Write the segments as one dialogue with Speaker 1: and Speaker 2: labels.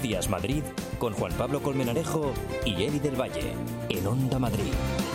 Speaker 1: Días Madrid con Juan Pablo Colmenarejo y Eli del Valle en Onda Madrid.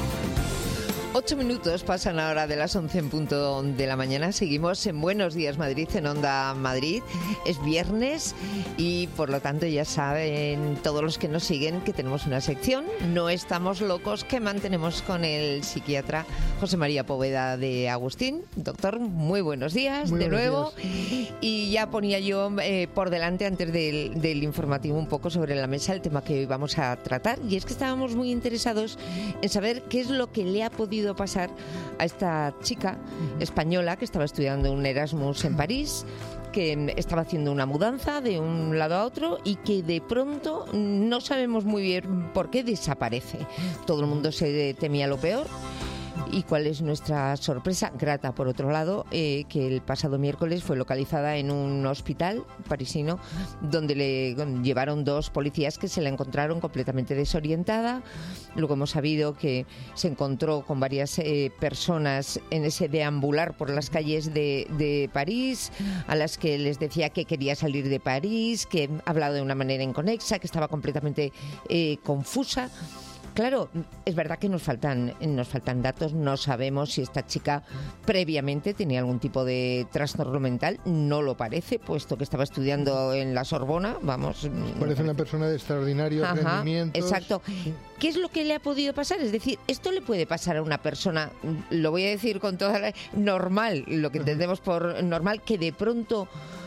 Speaker 2: 8 minutos pasan ahora de las 11 en punto de la mañana. Seguimos en Buenos Días Madrid, en Onda Madrid. Es viernes y por lo tanto ya saben todos los que nos siguen que tenemos una sección, No estamos locos, que mantenemos con el psiquiatra José María Poveda de Agustín. Doctor, muy buenos días de nuevo. Y ya ponía yo por delante, antes del informativo, un poco sobre la mesa el tema que hoy vamos a tratar. Y es que estábamos muy interesados en saber qué es lo que le ha podido pasar a esta chica española que estaba estudiando un Erasmus en París, que estaba haciendo una mudanza de un lado a otro y que de pronto no sabemos muy bien por qué desaparece. Todo el mundo se temía lo peor. ¿Y cuál es nuestra sorpresa? Grata, por otro lado, que el pasado miércoles fue localizada en un hospital parisino donde le llevaron 2 policías que se la encontraron completamente desorientada. Luego hemos sabido que se encontró con varias personas en ese deambular por las calles de París, a las que les decía que quería salir de París, que hablaba de una manera inconexa, que estaba completamente confusa. Claro, es verdad que nos faltan datos, no sabemos si esta chica previamente tenía algún tipo de trastorno mental, no lo parece, puesto que estaba estudiando en la Sorbona, vamos.
Speaker 3: Parece una persona de extraordinarios rendimientos.
Speaker 2: Exacto. ¿Qué es lo que le ha podido pasar? Es decir, esto le puede pasar a una persona, lo voy a decir con toda la normal, lo que entendemos por normal, que de pronto,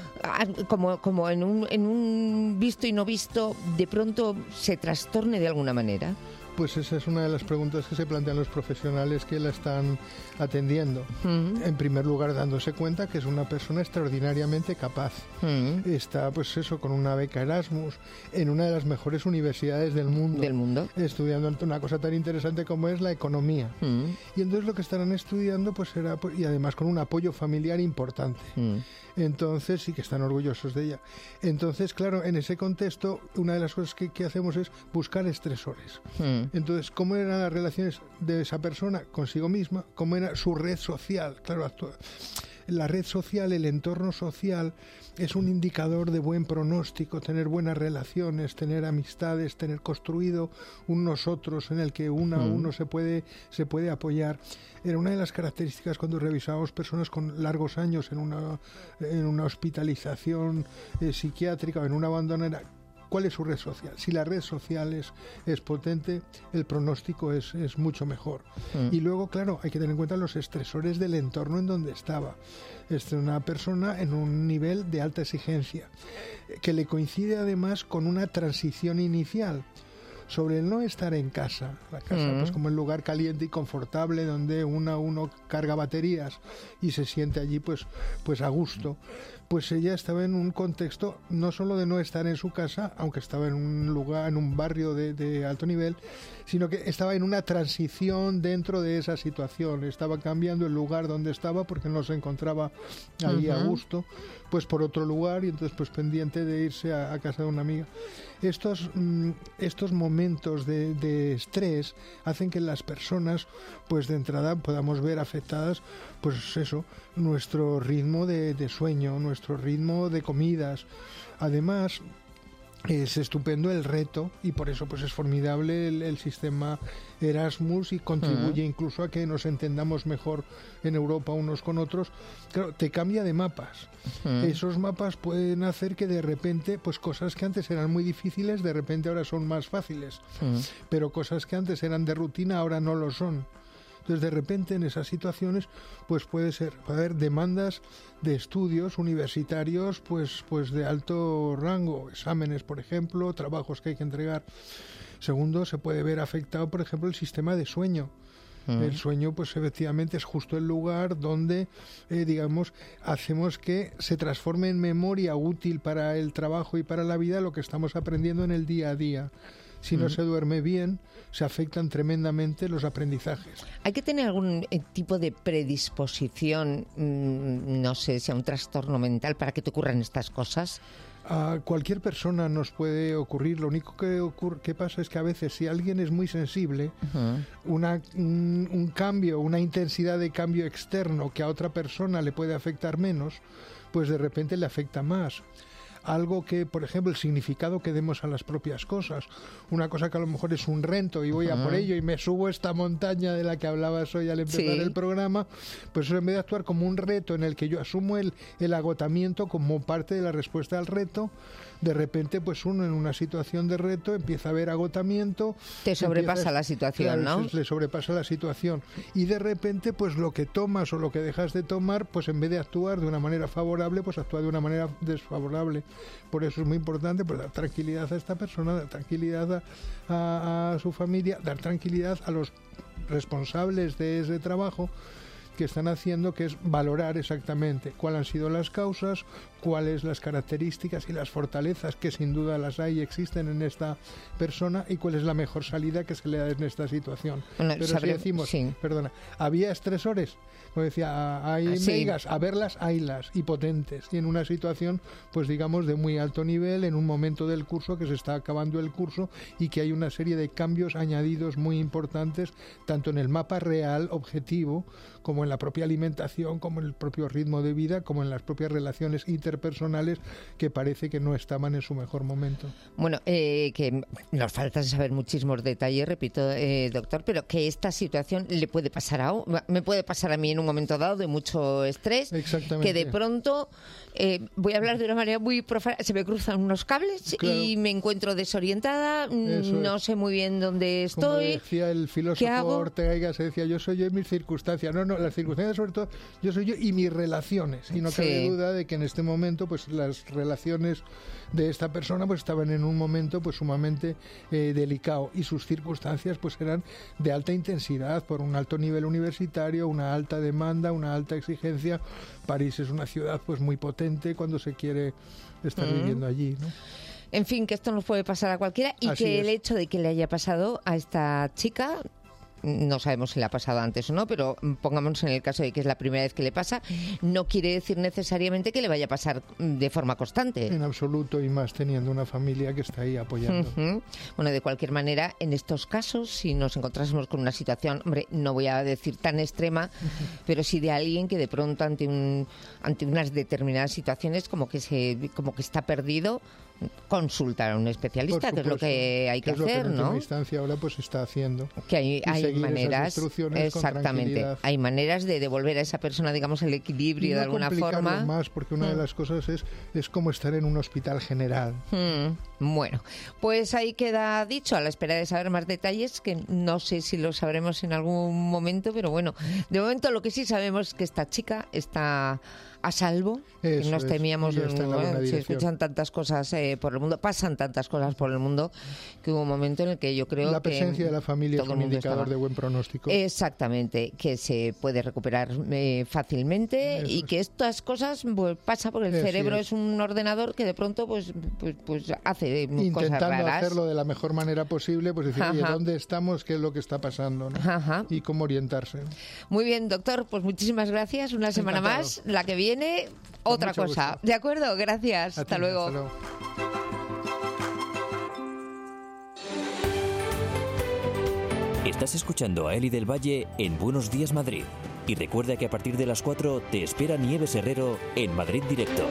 Speaker 2: como en un visto y no visto, de pronto se trastorne de alguna manera.
Speaker 3: Pues esa es una de las preguntas que se plantean los profesionales que la están atendiendo. En primer lugar, dándose cuenta que es una persona extraordinariamente capaz. Está, pues eso, con una beca Erasmus en una de las mejores universidades del mundo. Estudiando una cosa tan interesante como es la economía. Y entonces lo que estarán estudiando pues será, y además con un apoyo familiar importante. Entonces sí que están orgullosos de ella. Entonces, claro, en ese contexto, una de las cosas que hacemos es buscar estresores. Entonces, ¿cómo eran las relaciones de esa persona consigo misma? ¿Cómo era su red social? Claro, la red social, el entorno social, es un indicador de buen pronóstico, tener buenas relaciones, tener amistades, tener construido un nosotros en el que uno se puede apoyar. Era una de las características cuando revisábamos personas con largos años en una hospitalización psiquiátrica o en una abandonera. ¿Cuál es su red social? Si la red social es potente, el pronóstico es mucho mejor. Y luego, claro, hay que tener en cuenta los estresores del entorno en donde estaba. Es una persona en un nivel de alta exigencia, que le coincide además con una transición inicial sobre el no estar en casa. La casa pues como el lugar caliente y confortable donde uno carga baterías y se siente allí pues a gusto. Pues ella estaba en un contexto no solo de no estar en su casa, aunque estaba en un lugar, en un barrio de alto nivel, sino que estaba en una transición dentro de esa situación. Estaba cambiando el lugar donde estaba porque no se encontraba ahí a gusto, pues por otro lugar, y entonces pues pendiente de irse a casa de una amiga. Estos momentos de estrés hacen que las personas pues de entrada podamos ver afectadas pues eso, nuestro ritmo de sueño, nuestro ritmo de comidas. Además, es estupendo el reto y por eso pues es formidable el sistema Erasmus y contribuye incluso a que nos entendamos mejor en Europa unos con otros. Claro, te cambia de mapas. Esos mapas pueden hacer que de repente pues cosas que antes eran muy difíciles de repente ahora son más fáciles, pero cosas que antes eran de rutina ahora no lo son. Entonces, de repente, en esas situaciones, pues puede haber demandas de estudios universitarios, pues de alto rango, exámenes, por ejemplo, trabajos que hay que entregar. Segundo, se puede ver afectado, por ejemplo, el sistema de sueño. El sueño, pues efectivamente, es justo el lugar donde, hacemos que se transforme en memoria útil para el trabajo y para la vida lo que estamos aprendiendo en el día a día. Si no se duerme bien, se afectan tremendamente los aprendizajes.
Speaker 2: ¿Hay que tener algún tipo de predisposición, no sé, si a un trastorno mental para que te ocurran estas cosas?
Speaker 3: A cualquier persona nos puede ocurrir. Lo único que pasa es que a veces si alguien es muy sensible, un cambio, una intensidad de cambio externo que a otra persona le puede afectar menos, pues de repente le afecta más. algo que, por ejemplo, el significado que demos a las propias cosas. Una cosa que a lo mejor es un reto y voy a por ello y me subo esta montaña de la que hablabas hoy al empezar el programa, pues eso, en vez de actuar como un reto en el que yo asumo el agotamiento como parte de la respuesta al reto, de repente pues uno en una situación de reto empieza a ver agotamiento.
Speaker 2: Te sobrepasa la situación,
Speaker 3: claro,
Speaker 2: ¿no?
Speaker 3: Le sobrepasa la situación. Y de repente pues lo que tomas o lo que dejas de tomar, pues en vez de actuar de una manera favorable, pues actúa de una manera desfavorable. Por eso es muy importante pues dar tranquilidad a esta persona, dar tranquilidad a su familia, dar tranquilidad a los responsables de ese trabajo que están haciendo, que es valorar exactamente cuáles han sido las causas, cuáles las características y las fortalezas que sin duda las hay y existen en esta persona y cuál es la mejor salida que se le da en esta situación.
Speaker 2: Bueno,
Speaker 3: pero si decimos, había estresores, como decía, hay megas, a verlas, haylas, y potentes, y en una situación, pues digamos, de muy alto nivel, en un momento del curso que se está acabando el curso y que hay una serie de cambios añadidos muy importantes, tanto en el mapa real, objetivo, como en la propia alimentación, como en el propio ritmo de vida, como en las propias relaciones interpersonales que parece que no estaban en su mejor momento.
Speaker 2: Bueno, que nos falta saber muchísimos detalles, repito, doctor, pero que esta situación le puede pasar me puede pasar a mí en un momento dado de mucho estrés, que de pronto voy a hablar de una manera muy profana, se me cruzan unos cables y me encuentro desorientada, no sé muy bien dónde estoy.
Speaker 3: Como decía el filósofo Ortega, se decía, yo soy yo y mis circunstancias. No, las circunstancias sobre todo, yo soy yo y mis relaciones. Y no cabe duda de que en este momento pues las relaciones de esta persona pues estaban en un momento pues sumamente delicado y sus circunstancias pues eran de alta intensidad por un alto nivel universitario, una alta demanda, una alta exigencia. París es una ciudad pues muy potente cuando se quiere estar viviendo allí, ¿no?
Speaker 2: En fin, que esto nos puede pasar a cualquiera y
Speaker 3: Así
Speaker 2: que
Speaker 3: es.
Speaker 2: el hecho de que le haya pasado a esta chica, no sabemos si le ha pasado antes o no, pero pongámonos en el caso de que es la primera vez que le pasa, no quiere decir necesariamente que le vaya a pasar de forma constante.
Speaker 3: En absoluto, y más teniendo una familia que está ahí apoyando.
Speaker 2: Bueno, de cualquier manera, en estos casos, si nos encontrásemos con una situación, hombre, no voy a decir tan extrema, pero sí de alguien que de pronto ante unas determinadas situaciones como que está perdido, consultar a un especialista, que es lo que hay que hacer, ¿no?
Speaker 3: En instancia ahora pues se está haciendo.
Speaker 2: Que hay maneras,
Speaker 3: exactamente,
Speaker 2: hay maneras de devolver a esa persona, digamos, el equilibrio de alguna forma.
Speaker 3: Más, porque una de las cosas es como estar en un hospital general.
Speaker 2: Bueno, pues ahí queda dicho, a la espera de saber más detalles, que no sé si lo sabremos en algún momento, pero bueno, de momento lo que sí sabemos es que esta chica está a salvo.
Speaker 3: Eso
Speaker 2: nos temíamos, se escuchan tantas cosas por el mundo, pasan tantas cosas por el mundo, que hubo un momento en el que yo creo que
Speaker 3: la presencia de la familia es un indicador de buen pronóstico.
Speaker 2: Exactamente, que se puede recuperar fácilmente y que estas cosas pues, pasa porque el cerebro es un ordenador que de pronto pues hace cosas raras.
Speaker 3: Intentando hacerlo de la mejor manera posible, pues decir, oye, ¿dónde estamos? ¿Qué es lo que está pasando? ¿No? Y cómo orientarse.
Speaker 2: Muy bien, doctor, pues muchísimas gracias. Una semana más, la que viene otra cosa.
Speaker 3: Gusto.
Speaker 2: ¿De acuerdo? Gracias. Hasta luego.
Speaker 3: Hasta luego.
Speaker 1: Estás escuchando a Eli del Valle en Buenos Días Madrid. Y recuerda que a partir de las 4 te espera Nieves Herrero en Madrid Directo.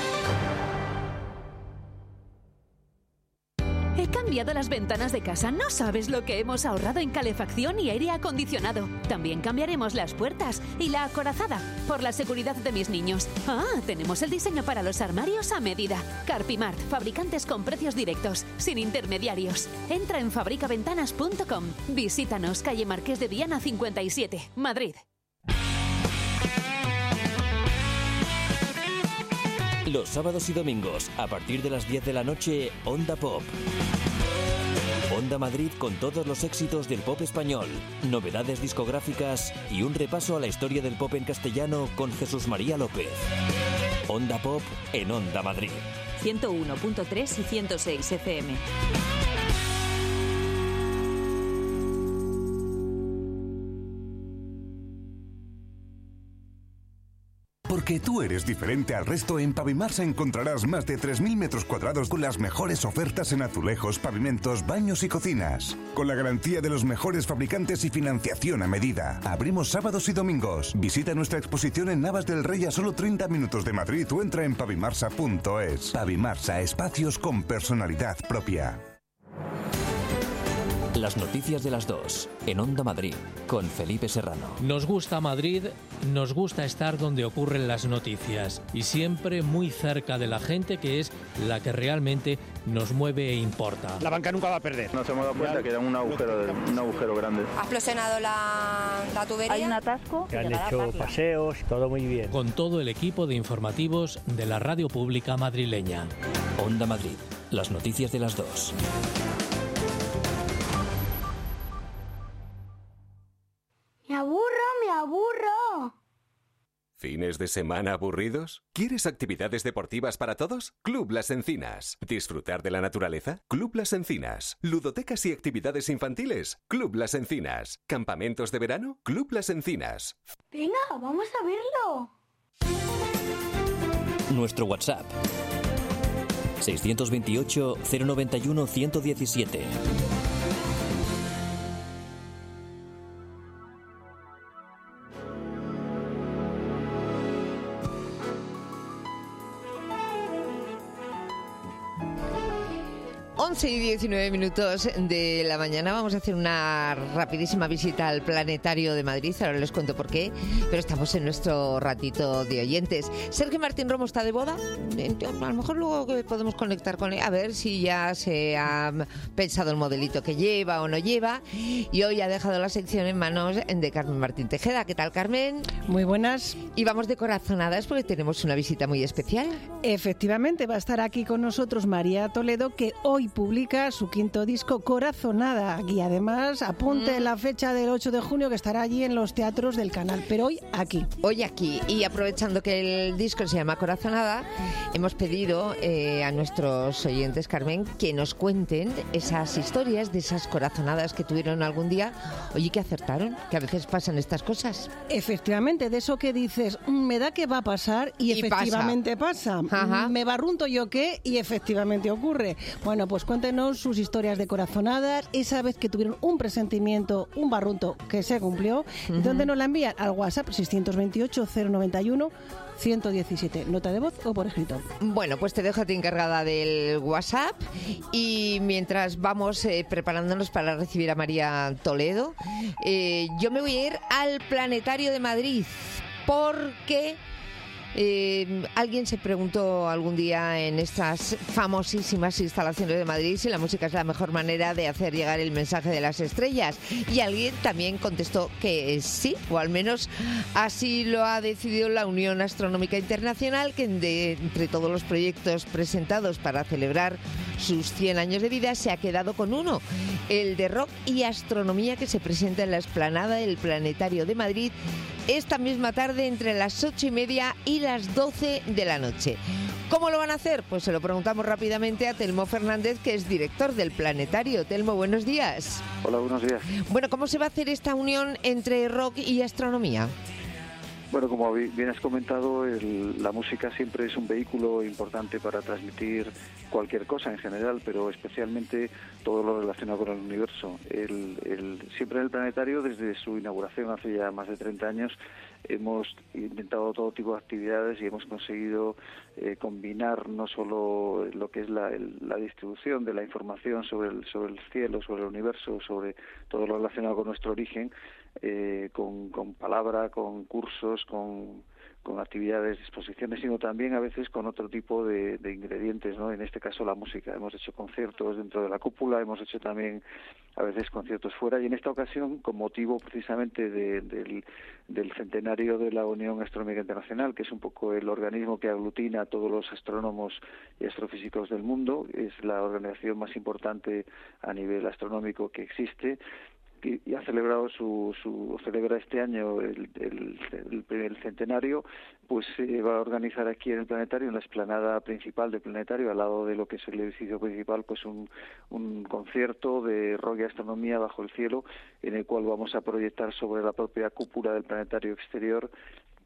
Speaker 4: He cambiado las ventanas de casa. No sabes lo que hemos ahorrado en calefacción y aire acondicionado. También cambiaremos las puertas y la acorazada por la seguridad de mis niños. Tenemos el diseño para los armarios a medida. Carpimart, fabricantes con precios directos, sin intermediarios. Entra en fabricaventanas.com. Visítanos, calle Marqués de Viana 57, Madrid.
Speaker 1: Los sábados y domingos, a partir de las 10 de la noche, Onda Pop. Onda Madrid con todos los éxitos del pop español, novedades discográficas y un repaso a la historia del pop en castellano con Jesús María López. Onda Pop en Onda Madrid.
Speaker 5: 101.3 y 106 FM.
Speaker 6: Porque tú eres diferente al resto, en Pavimarsa encontrarás más de 3.000 metros cuadrados con las mejores ofertas en azulejos, pavimentos, baños y cocinas. Con la garantía de los mejores fabricantes y financiación a medida. Abrimos sábados y domingos. Visita nuestra exposición en Navas del Rey a solo 30 minutos de Madrid o entra en pavimarsa.es. Pavimarsa, espacios con personalidad propia.
Speaker 1: Las noticias de las 2 en Onda Madrid con Felipe Serrano.
Speaker 7: Nos gusta Madrid, nos gusta estar donde ocurren las noticias y siempre muy cerca de la gente, que es la que realmente nos mueve e importa.
Speaker 8: La banca nunca va a perder.
Speaker 9: Nos hemos dado cuenta que era un agujero grande.
Speaker 10: Ha explosionado la tubería.
Speaker 11: Hay un atasco.
Speaker 8: Que han hecho paseos, todo muy bien.
Speaker 7: Con todo el equipo de informativos de la Radio Pública madrileña.
Speaker 1: Onda Madrid, las noticias de las 2.
Speaker 12: Me aburro.
Speaker 13: ¿Fines de semana aburridos? ¿Quieres actividades deportivas para todos? Club Las Encinas. ¿Disfrutar de la naturaleza? Club Las Encinas. ¿Ludotecas y actividades infantiles? Club Las Encinas. ¿Campamentos de verano? Club Las Encinas.
Speaker 12: Venga, vamos a verlo.
Speaker 1: Nuestro WhatsApp 628 091 117.
Speaker 2: Y 19 minutos de la mañana. Vamos a hacer una rapidísima visita al Planetario de Madrid. Ahora les cuento por qué, pero estamos en nuestro ratito de oyentes. Sergio Martín Romo está de boda. A lo mejor luego podemos conectar con él, a ver si ya se ha pensado el modelito que lleva o no lleva. Y hoy ha dejado la sección en manos de Carmen Martín Tejeda. ¿Qué tal, Carmen?
Speaker 14: Muy buenas.
Speaker 2: Y vamos de corazonadas porque tenemos una visita muy especial.
Speaker 14: Efectivamente, va a estar aquí con nosotros María Toledo, que hoy publica su quinto disco, Corazonada, y además apunte la fecha del 8 de junio, que estará allí en los teatros del canal, pero hoy aquí.
Speaker 2: Hoy aquí, y aprovechando que el disco se llama Corazonada, hemos pedido a nuestros oyentes, Carmen, que nos cuenten esas historias de esas corazonadas que tuvieron algún día, oye, que acertaron, que a veces pasan estas cosas.
Speaker 14: Efectivamente, de eso que dices, me da que va a pasar, y efectivamente pasa. Me barrunto yo qué, y efectivamente ocurre. Bueno, pues cuéntenos sus historias de corazonadas, esa vez que tuvieron un presentimiento, un barrunto que se cumplió, donde nos la envían al WhatsApp 628 091 117, nota de voz o por escrito.
Speaker 2: Bueno, pues te dejo a ti encargada del WhatsApp, y mientras vamos preparándonos para recibir a María Toledo, yo me voy a ir al Planetario de Madrid, porque alguien se preguntó algún día en estas famosísimas instalaciones de Madrid si la música es la mejor manera de hacer llegar el mensaje de las estrellas, y alguien también contestó que sí, o al menos así lo ha decidido la Unión Astronómica Internacional, que entre todos los proyectos presentados para celebrar sus 100 años de vida se ha quedado con uno, el de rock y astronomía, que se presenta en la explanada del Planetario de Madrid esta misma tarde entre las 8:30 y las 12 de la noche. ¿Cómo lo van a hacer? Pues se lo preguntamos rápidamente a Telmo Fernández, que es director del Planetario. Telmo, buenos días.
Speaker 15: Hola, buenos días.
Speaker 2: Bueno, ¿cómo se va a hacer esta unión entre rock y astronomía?
Speaker 15: Bueno, como bien has comentado, la música siempre es un vehículo importante para transmitir cualquier cosa en general, pero especialmente todo lo relacionado con el universo. Siempre en el Planetario, desde su inauguración hace ya más de 30 años, hemos inventado todo tipo de actividades y hemos conseguido combinar no solo lo que es la distribución de la información sobre el cielo, sobre el universo, sobre todo lo relacionado con nuestro origen, con palabra, con cursos, con actividades, exposiciones, sino también a veces con otro tipo de ingredientes, ¿no? En este caso la música. Hemos hecho conciertos dentro de la cúpula, hemos hecho también a veces conciertos fuera, y en esta ocasión, con motivo precisamente del centenario de la Unión Astronómica Internacional, que es un poco el organismo que aglutina a todos los astrónomos y astrofísicos del mundo, es la organización más importante a nivel astronómico que existe, y ha celebrado celebra este año el centenario, pues se va a organizar aquí en el Planetario, en la explanada principal del Planetario, al lado de lo que es el edificio principal, pues un concierto de rock y astronomía bajo el cielo, en el cual vamos a proyectar sobre la propia cúpula del Planetario exterior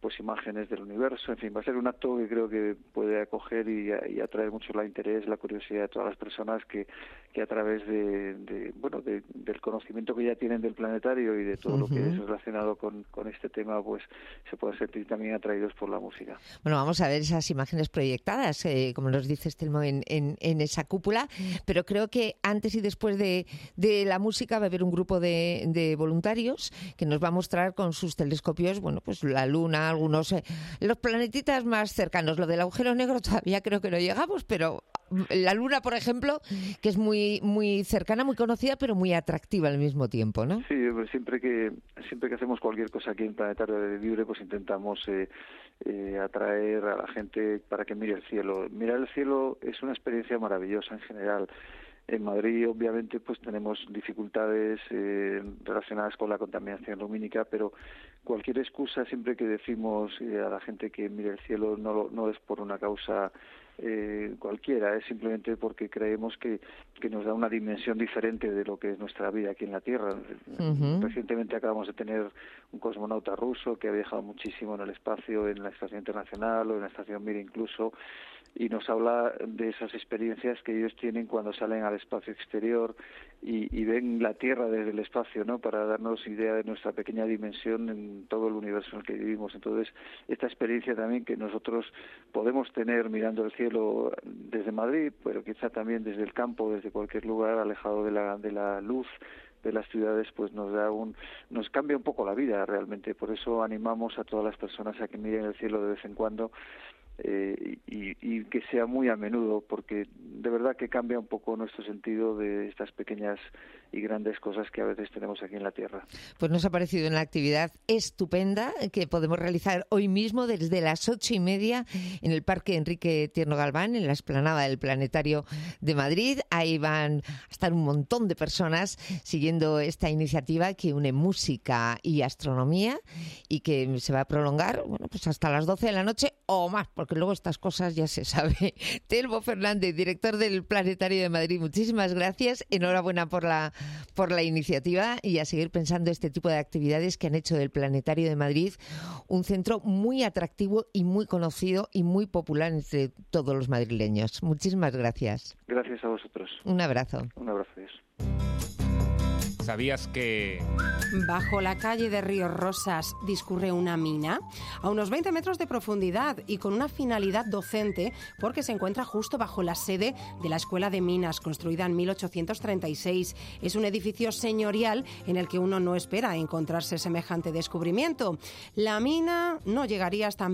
Speaker 15: pues imágenes del universo. En fin, va a ser un acto que creo que puede acoger y atraer mucho el interés, la curiosidad de todas las personas que a través del conocimiento que ya tienen del planetario y de todo lo que es relacionado con este tema, pues se pueden sentir también atraídos por la música.
Speaker 2: Bueno, vamos a ver esas imágenes proyectadas, como nos dice Telmo, en esa cúpula, pero creo que antes y después de la música va a haber un grupo de voluntarios que nos va a mostrar con sus telescopios, bueno, pues la Luna, algunos, los planetitas más cercanos. Lo del agujero negro todavía creo que no llegamos, pero la Luna, por ejemplo, que es muy muy cercana, muy conocida, pero muy atractiva al mismo tiempo, ¿no?
Speaker 15: Sí, pues siempre que hacemos cualquier cosa aquí en Planetario de Libre, pues intentamos atraer a la gente para que mire el cielo. Mirar el cielo es una experiencia maravillosa en general. En Madrid, obviamente, pues tenemos dificultades relacionadas con la contaminación lumínica, pero cualquier excusa, siempre que decimos a la gente que mire el cielo, no es por una causa cualquiera, es simplemente porque creemos que nos da una dimensión diferente de lo que es nuestra vida aquí en la Tierra. Recientemente acabamos de tener un cosmonauta ruso que ha viajado muchísimo en el espacio, en la Estación Internacional o en la Estación Mir incluso, y nos habla de esas experiencias que ellos tienen cuando salen al espacio exterior y ven la Tierra desde el espacio, ¿no? Para darnos idea de nuestra pequeña dimensión en todo el universo en el que vivimos. Entonces, esta experiencia también que nosotros podemos tener mirando el cielo desde Madrid, pero quizá también desde el campo, desde cualquier lugar alejado de la luz de las ciudades, pues nos cambia un poco la vida realmente. Por eso animamos a todas las personas a que miren el cielo de vez en cuando, y que sea muy a menudo, porque de verdad que cambia un poco nuestro sentido de estas pequeñas y grandes cosas que a veces tenemos aquí en la Tierra.
Speaker 2: Pues nos ha parecido una actividad estupenda que podemos realizar hoy mismo desde las 8:30 en el Parque Enrique Tierno Galván, en la explanada del Planetario de Madrid. Ahí van a estar un montón de personas siguiendo esta iniciativa que une música y astronomía y que se va a prolongar, bueno, pues hasta las 12 de la noche o más, porque luego estas cosas ya se sabe. Telmo Fernández, director del Planetario de Madrid, muchísimas gracias. Enhorabuena por la iniciativa y a seguir pensando este tipo de actividades que han hecho del Planetario de Madrid un centro muy atractivo y muy conocido y muy popular entre todos los madrileños. Muchísimas gracias.
Speaker 15: Gracias a vosotros.
Speaker 2: Un abrazo.
Speaker 15: Un abrazo. Adiós.
Speaker 11: ¿Sabías que...?
Speaker 16: Bajo la calle de Ríos Rosas discurre una mina a unos 20 metros de profundidad y con una finalidad docente porque se encuentra justo bajo la sede de la Escuela de Minas, construida en 1836. Es un edificio señorial en el que uno no espera encontrarse semejante descubrimiento. La mina no llegaría hasta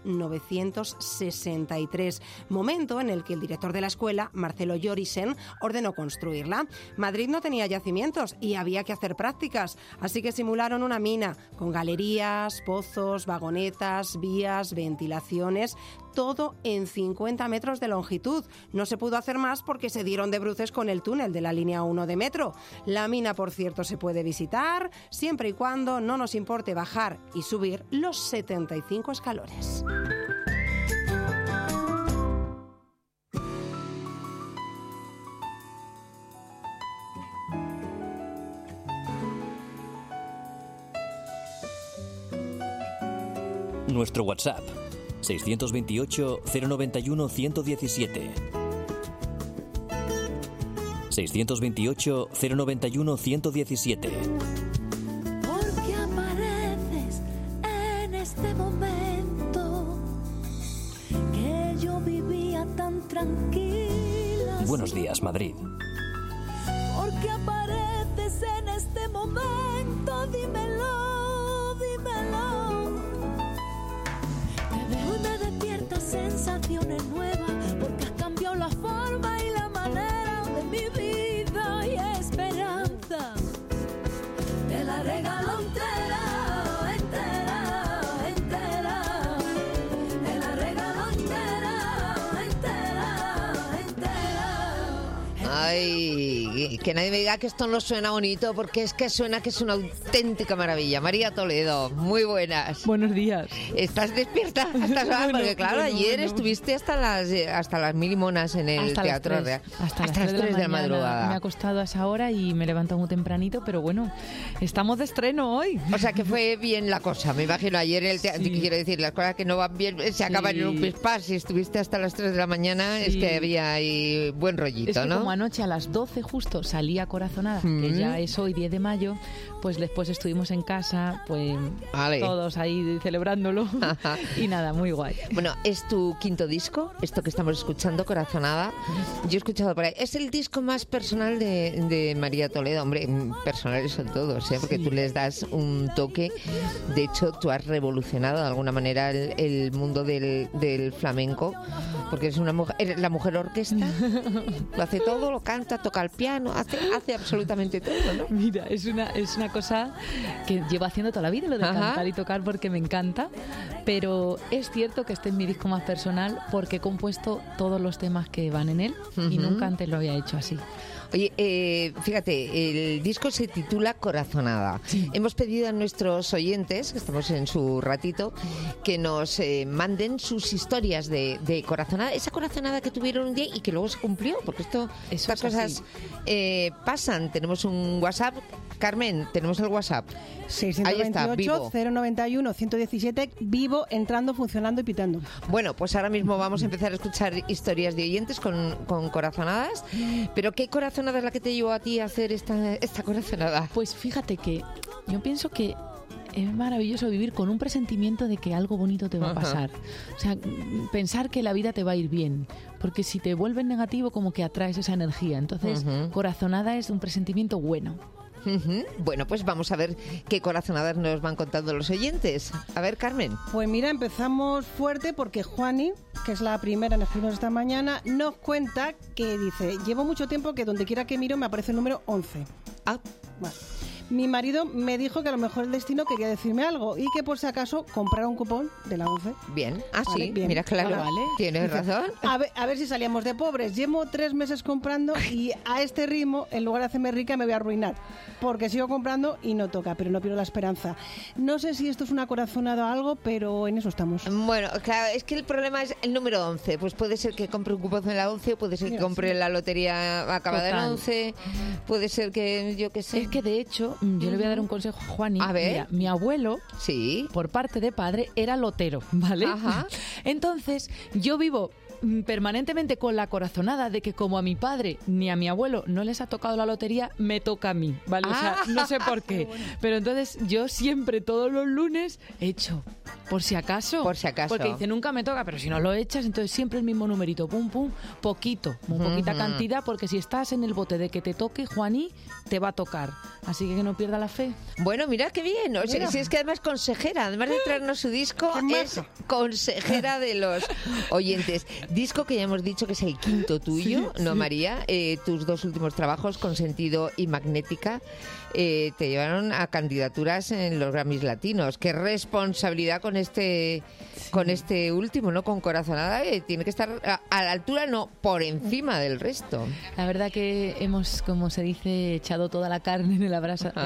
Speaker 16: 1963, momento en el que el director de la escuela, Marcelo Llorisen, ordenó construirla. Madrid no tenía yacimientos y había que hacer prácticas, así que simularon una mina con galerías, pozos, vagonetas, vías, ventilaciones, todo en 50 metros de longitud. No se pudo hacer más porque se dieron de bruces con el túnel de la línea 1 de metro. La mina, por cierto, se puede visitar siempre y cuando no nos importe bajar y subir los 75 escalones.
Speaker 1: Nuestro WhatsApp 628 091 117 628 091 117.
Speaker 17: Porque apareces en este momento que yo vivía tan tranquila.
Speaker 1: Buenos días, Madrid.
Speaker 17: Porque apareces en este momento, dímelo, dímelo. Me despierta sensaciones nuevas porque has cambiado la forma y la manera de mi vida y esperanza. Te la regalo entera, entera, entera. Te la regalo entera, entera, entera.
Speaker 2: Ay, Que nadie me diga que esto no suena bonito, porque es que suena que es una auténtica maravilla. María Toledo, muy buenas.
Speaker 11: Buenos días.
Speaker 2: ¿Estás despierta? Porque claro, ayer estuviste hasta las 1000 y monas en el Teatro Real.
Speaker 11: Hasta las 3 de la madrugada. Me ha acostado a esa hora y me he levantado muy tempranito, pero bueno, estamos de estreno hoy.
Speaker 2: O sea que fue bien la cosa. Me imagino ayer el teatro, quiero decir, las cosas que no van bien se acaban en un pispás. Si estuviste hasta las 3 de la mañana es que había ahí buen rollito,
Speaker 11: es que
Speaker 2: ¿no?
Speaker 11: Como anoche a las 12 justo salía Corazonada, que ya es hoy 10 de mayo, pues después estuvimos en casa, pues todos ahí celebrándolo. Y nada, muy guay.
Speaker 2: Bueno, es tu quinto disco, esto que estamos escuchando, Corazonada. Yo he escuchado por ahí. Es el disco más personal de María Toledo. Hombre, personales son todos, ¿eh? Porque tú les das un toque. De hecho, tú has revolucionado de alguna manera el mundo del flamenco, porque eres eres la mujer orquesta. Lo hace todo, lo canta, toca el piano, hace absolutamente todo, ¿no?
Speaker 11: Mira, es una cosa que llevo haciendo toda la vida, lo de cantar y tocar, porque me encanta, pero es cierto que este es mi disco más personal porque he compuesto todos los temas que van en él y nunca antes lo había hecho así.
Speaker 2: Oye, fíjate, el disco se titula Corazonada. Sí. Hemos pedido a nuestros oyentes, que estamos en su ratito, que nos manden sus historias de corazonada, esa corazonada que tuvieron un día y que luego se cumplió, porque estas cosas pasan. Tenemos un WhatsApp. Carmen, tenemos el WhatsApp.
Speaker 14: 628-091-117, vivo, entrando, funcionando y pitando.
Speaker 2: Bueno, pues ahora mismo vamos a empezar a escuchar historias de oyentes con corazonadas. Pero ¿qué corazonada es la que te llevó a ti a hacer esta corazonada?
Speaker 11: Pues fíjate que yo pienso que es maravilloso vivir con un presentimiento de que algo bonito te va a pasar. O sea, pensar que la vida te va a ir bien. Porque si te vuelves negativo, como que atraes esa energía. Entonces, corazonada es un presentimiento bueno.
Speaker 2: Bueno, pues vamos a ver qué corazonadas nos van contando los oyentes. A ver, Carmen.
Speaker 14: Pues mira, empezamos fuerte porque Juani, que es la primera en escribirnos esta mañana, nos cuenta que dice: llevo mucho tiempo que donde quiera que miro me aparece el número 11. Bueno. Mi marido me dijo que a lo mejor el destino quería decirme algo y que por si acaso comprara un cupón de la 11.
Speaker 2: Bien, sí, bien. Mira, claro, tienes razón.
Speaker 14: A ver si salíamos de pobres. Llevo 3 meses comprando y a este ritmo, en lugar de hacerme rica, me voy a arruinar. Porque sigo comprando y no toca, pero no pierdo la esperanza. No sé si esto es una corazonada o algo, pero en eso estamos.
Speaker 2: Bueno, claro, es que el problema es el número 11. Pues puede ser que compre un cupón de la 11, o puede ser que compre la lotería acabada en 11, puede ser que, yo qué sé.
Speaker 11: Es que de hecho, yo le voy a dar un consejo a Juani.
Speaker 2: A ver.
Speaker 11: Mira, mi abuelo, por parte de padre, era lotero, ¿vale?
Speaker 2: Ajá.
Speaker 11: Entonces, yo vivo permanentemente con la corazonada de que como a mi padre ni a mi abuelo no les ha tocado la lotería, me toca a mí, ¿vale? O sea, no sé por qué. Pero entonces yo siempre todos los lunes echo, por si acaso.
Speaker 2: Por si acaso.
Speaker 11: Porque dice, nunca me toca, pero si no lo echas, entonces siempre el mismo numerito, pum, pum, poquito, muy poquita cantidad, porque si estás en el bote de que te toque, Juaní, te va a tocar. Así que no pierda la fe.
Speaker 2: Bueno, mira qué bien. O sea, si es que además consejera, además de traernos su disco, es consejera de los oyentes. Disco que ya hemos dicho que es el quinto tuyo, ¿no, María? Tus 2 últimos trabajos, Consentido y Magnética, te llevaron a candidaturas en los Grammys Latinos. Qué responsabilidad con este último, ¿no? Con Corazonada, tiene que estar a la altura, no por encima del resto.
Speaker 11: La verdad que hemos, como se dice, echado toda la carne en el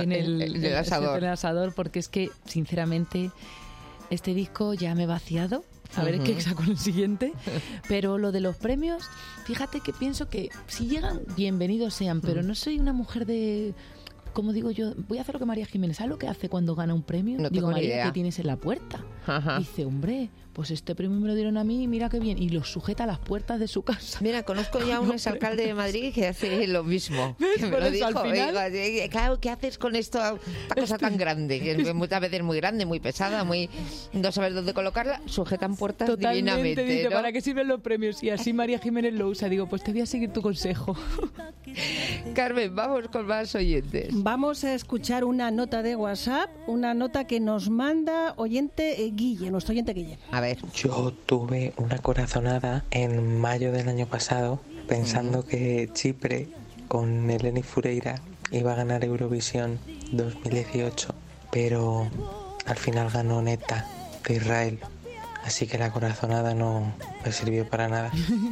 Speaker 11: asador, porque es que, sinceramente, este disco ya me he vaciado. A ver qué saco en el siguiente. Pero lo de los premios, fíjate que pienso que si llegan, bienvenidos sean, pero no soy una mujer de... Como digo yo, voy a hacer lo que María Jiménez. ¿Sabes lo que hace cuando gana un premio?
Speaker 2: No
Speaker 11: digo,
Speaker 2: María,
Speaker 11: idea. ¿Qué tienes en la puerta? Dice, hombre, pues este premio me lo dieron a mí, mira qué bien. Y lo sujeta a las puertas de su casa.
Speaker 2: Mira, conozco ya a un exalcalde de Madrid que hace lo mismo. Que me lo dijo.
Speaker 11: Al final...
Speaker 2: Claro, ¿qué haces con esta cosa tan grande? Que es muchas veces muy grande, muy pesada, no sabes dónde colocarla, sujetan puertas divinamente.
Speaker 11: Dice,
Speaker 2: ¿no?
Speaker 11: ¿para qué sirven los premios? Y así María Jiménez lo usa. Digo, pues te voy a seguir tu consejo.
Speaker 2: Carmen, vamos con más oyentes.
Speaker 14: Vamos a escuchar una nota de WhatsApp, una nota que nos manda oyente Guille, nuestro oyente Guille.
Speaker 2: A ver.
Speaker 18: Yo tuve una corazonada en mayo del año pasado pensando que Chipre con Eleni Foureira iba a ganar Eurovisión 2018, pero al final ganó Neta de Israel. así que la corazonada no me sirvió para nada.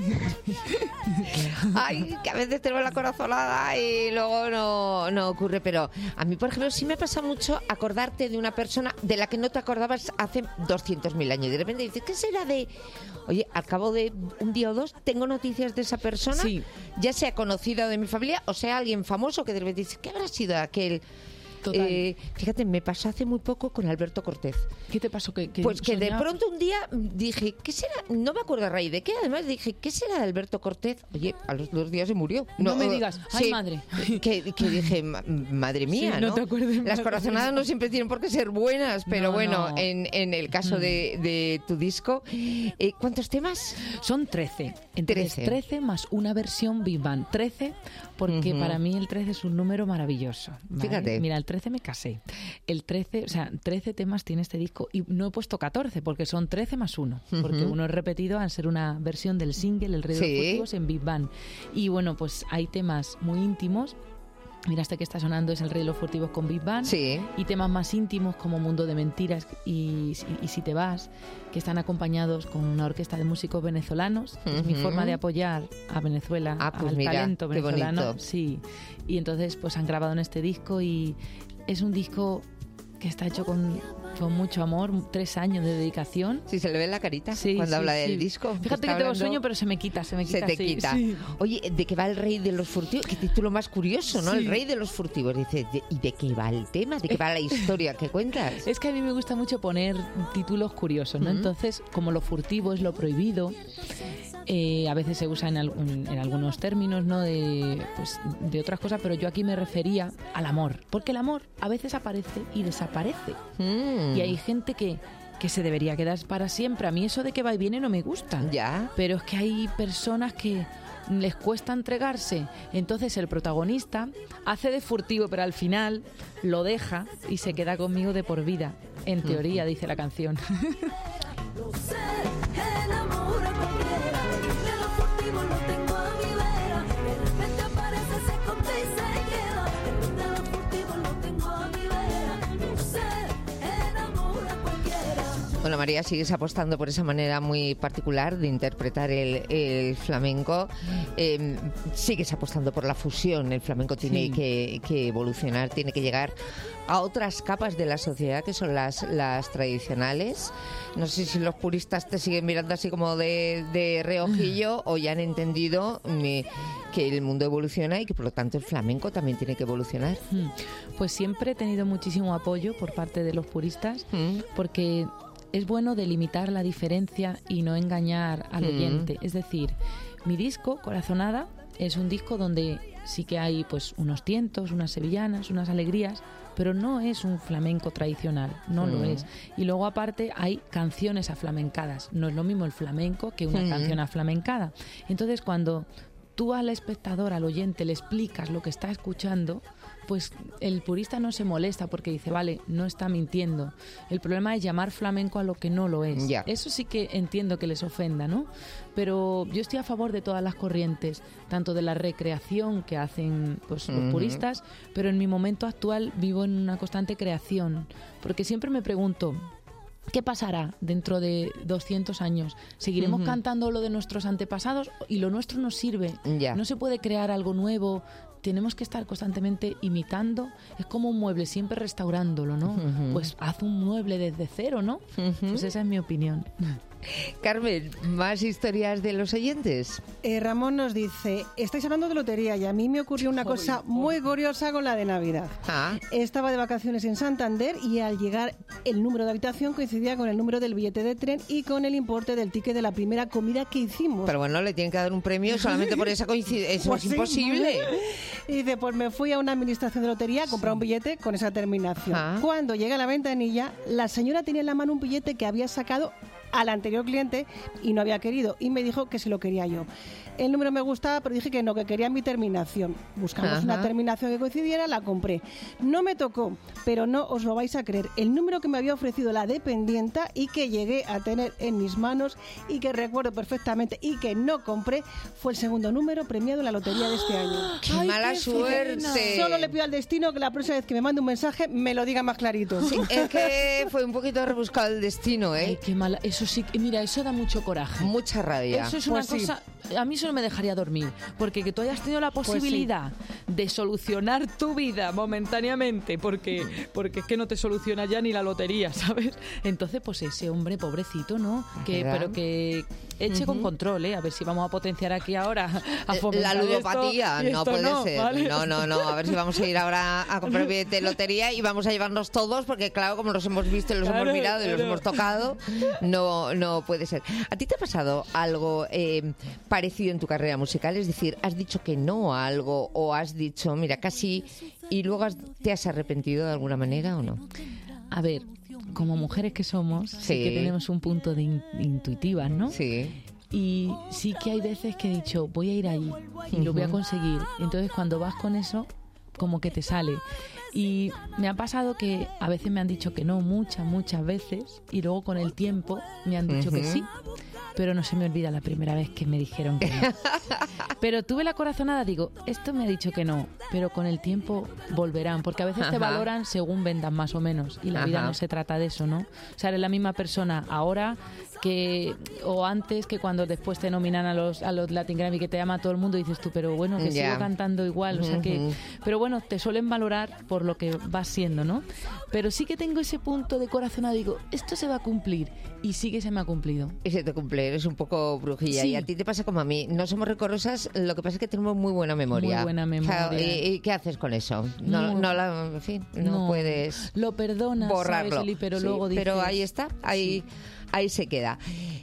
Speaker 2: Ay, que a veces tenemos la corazonada y luego no ocurre, pero a mí, por ejemplo, sí me pasa mucho acordarte de una persona de la que no te acordabas hace 200.000 años. Y de repente dices, ¿qué será de...? Oye, al cabo de un día o dos, tengo noticias de esa persona, sí, ya sea conocida de mi familia o sea alguien famoso que de repente dice, ¿qué habrá sido aquel...? Fíjate, me pasó hace muy poco con Alberto Cortés.
Speaker 11: ¿Qué te pasó?
Speaker 2: Pues que de pronto un día dije, ¿qué será? No me acuerdo a raíz de qué, además dije, ¿qué será de Alberto Cortés? Oye, a los 2 días se murió.
Speaker 11: No me digas, ¡ay,
Speaker 2: sí,
Speaker 11: madre!
Speaker 2: Que dije, madre mía,
Speaker 11: sí, no te acuerdes.
Speaker 2: Las corazonadas no siempre tienen por qué ser buenas, pero bueno, no. En el caso de tu disco, ¿cuántos temas?
Speaker 11: Son 13. Entonces, 13 más una versión Big Band. 13, porque para mí el 13 es un número maravilloso, ¿vale?
Speaker 2: Fíjate.
Speaker 11: Mira, el 13 me casé. El 13, o sea, 13 temas tiene este disco y no he puesto 14 porque son 13 más 1, porque uno es repetido al ser una versión del single El Rey de los Furtivos en Big Band. Y bueno, pues hay temas muy íntimos. Mira, este que está sonando es El Rey de los Furtivos con Big Band.
Speaker 2: Sí.
Speaker 11: Y temas más íntimos como Mundo de Mentiras y Si te vas, que están acompañados con una orquesta de músicos venezolanos. Es mi forma de apoyar a Venezuela,
Speaker 2: pues
Speaker 11: al talento venezolano.
Speaker 2: Bonito.
Speaker 11: Sí. Y entonces pues han grabado en este disco y es un disco que está hecho con mucho amor, 3 años de dedicación.
Speaker 2: Sí, se le ve en la carita cuando habla del disco.
Speaker 11: Fíjate que tengo sueño, pero se me quita. Se
Speaker 2: te quita. Sí. Oye, ¿de qué va El Rey de los Furtivos? Qué título más curioso, ¿no? Sí. El Rey de los Furtivos. Dice, ¿y de qué va el tema? ¿De qué va la historia que cuentas?
Speaker 11: Es que a mí me gusta mucho poner títulos curiosos, ¿no? Entonces, como lo furtivo es lo prohibido, a veces se usa en algunos términos, ¿no? De otras cosas, pero yo aquí me refería al amor, porque el amor a veces aparece y desaparece. Y hay gente que se debería quedar para siempre. A mí eso de que va y viene no me gusta.
Speaker 2: Ya.
Speaker 11: Pero es que hay personas que les cuesta entregarse. Entonces el protagonista hace de furtivo, pero al final lo deja y se queda conmigo de por vida. En teoría, dice la canción.
Speaker 2: Bueno, María, sigues apostando por esa manera muy particular de interpretar el flamenco. Sigues apostando por la fusión. El flamenco tiene que evolucionar, tiene que llegar a otras capas de la sociedad que son las tradicionales. No sé si los puristas te siguen mirando así como de reojillo o ya han entendido que el mundo evoluciona y que por lo tanto el flamenco también tiene que evolucionar.
Speaker 11: Pues siempre he tenido muchísimo apoyo por parte de los puristas porque es bueno delimitar la diferencia y no engañar al oyente. Es decir, mi disco, Corazonada, es un disco donde sí que hay pues unos tientos, unas sevillanas, unas alegrías, pero no es un flamenco tradicional, no lo es. Y luego aparte hay canciones aflamencadas. No es lo mismo el flamenco que una canción aflamencada. Entonces cuando tú al espectador, al oyente, le explicas lo que está escuchando, pues el purista no se molesta porque dice, vale, no está mintiendo. El problema es llamar flamenco a lo que no lo es.
Speaker 2: Ya.
Speaker 11: Eso sí que entiendo que les ofenda, ¿no? Pero yo estoy a favor de todas las corrientes, tanto de la recreación que hacen pues, los puristas, pero en mi momento actual vivo en una constante creación, porque siempre me pregunto, ¿qué pasará dentro de 200 años? ¿Seguiremos cantando lo de nuestros antepasados y lo nuestro nos sirve?
Speaker 2: Ya.
Speaker 11: ¿No se puede crear algo nuevo? Tenemos que estar constantemente imitando. Es como un mueble, siempre restaurándolo, ¿no? Pues haz un mueble desde cero, ¿no? Pues esa es mi opinión.
Speaker 2: Carmen, ¿más historias de los oyentes?
Speaker 14: Ramón nos dice, estáis hablando de lotería y a mí me ocurrió una cosa muy curiosa con la de Navidad. Estaba de vacaciones en Santander y al llegar el número de habitación coincidía con el número del billete de tren y con el importe del ticket de la primera comida que hicimos.
Speaker 2: Pero bueno, le tienen que dar un premio solamente por esa coincidencia. Eso
Speaker 14: pues
Speaker 2: es imposible.
Speaker 14: Y dice, pues me fui a una administración de lotería a comprar un billete con esa terminación. Cuando llegué a la ventanilla, la señora tenía en la mano un billete que había sacado al anterior cliente y no había querido y me dijo que si lo quería yo. El número me gustaba, pero dije que no, que quería mi terminación. Buscamos una terminación que coincidiera, la compré. No me tocó, pero no os lo vais a creer. El número que me había ofrecido la dependienta y que llegué a tener en mis manos y que recuerdo perfectamente y que no compré fue el segundo número premiado en la lotería de este año.
Speaker 2: ¡Qué mala suerte!
Speaker 14: Solo le pido al destino que la próxima vez que me mande un mensaje me lo diga más clarito.
Speaker 2: Sí, es que fue un poquito rebuscado el destino, ¿eh?
Speaker 11: Ay, qué mala. Eso Eso sí, mira, eso da mucho coraje.
Speaker 2: Mucha rabia.
Speaker 11: Eso es una cosa... A mí eso no me dejaría dormir, porque que tú hayas tenido la posibilidad de solucionar tu vida momentáneamente, porque es que no te soluciona ya ni la lotería, ¿sabes? Entonces, pues ese hombre pobrecito, ¿no? Pero que eche con control, ¿eh? A ver si vamos a potenciar aquí ahora a fomentar
Speaker 2: la ludopatía.
Speaker 11: Esto,
Speaker 2: no puede
Speaker 11: no,
Speaker 2: ser.
Speaker 11: ¿vale?
Speaker 2: No. A ver si vamos a ir ahora a comprar billete de lotería y vamos a llevarnos todos, porque claro, como los hemos visto y los hemos mirado y los hemos tocado, no puede ser. ¿A ti te ha pasado algo parecido en tu carrera musical? Es decir, ¿has dicho que no a algo o has dicho, mira, casi, y luego te has arrepentido de alguna manera o no?
Speaker 11: A ver, como mujeres que somos, sí que tenemos un punto de intuitivas, ¿no?
Speaker 2: Sí.
Speaker 11: Y sí que hay veces que he dicho, voy a ir ahí y lo voy a conseguir. Entonces, cuando vas con eso, como que te sale. Y me ha pasado que a veces me han dicho que no, muchas veces, y luego con el tiempo me han dicho que sí. Pero no se me olvida la primera vez que me dijeron que no. Pero tuve la corazonada, digo, esto me ha dicho que no, pero con el tiempo volverán, porque a veces te valoran según vendas más o menos, y la vida no se trata de eso, ¿no? O sea, eres la misma persona ahora o antes que cuando después te nominan a los Latin Grammy, que te llama todo el mundo y dices tú, pero bueno, que sigo cantando igual, o sea que... Pero bueno, te suelen valorar por lo que vas siendo, ¿no? Pero sí que tengo ese punto de corazonada, digo, esto se va a cumplir, y sí que se me ha cumplido.
Speaker 2: Y se te cumple, eres un poco brujilla,
Speaker 11: sí.
Speaker 2: Y a ti te pasa como a mí, no somos recorrosas, lo que pasa es que tenemos muy buena memoria.
Speaker 11: Muy buena memoria.
Speaker 2: O sea, ¿y qué haces con eso? En fin, no puedes...
Speaker 11: Lo perdonas,
Speaker 2: borrarlo,
Speaker 11: ¿sabes, Eli? Pero luego dices...
Speaker 2: Pero ahí está, ahí se queda.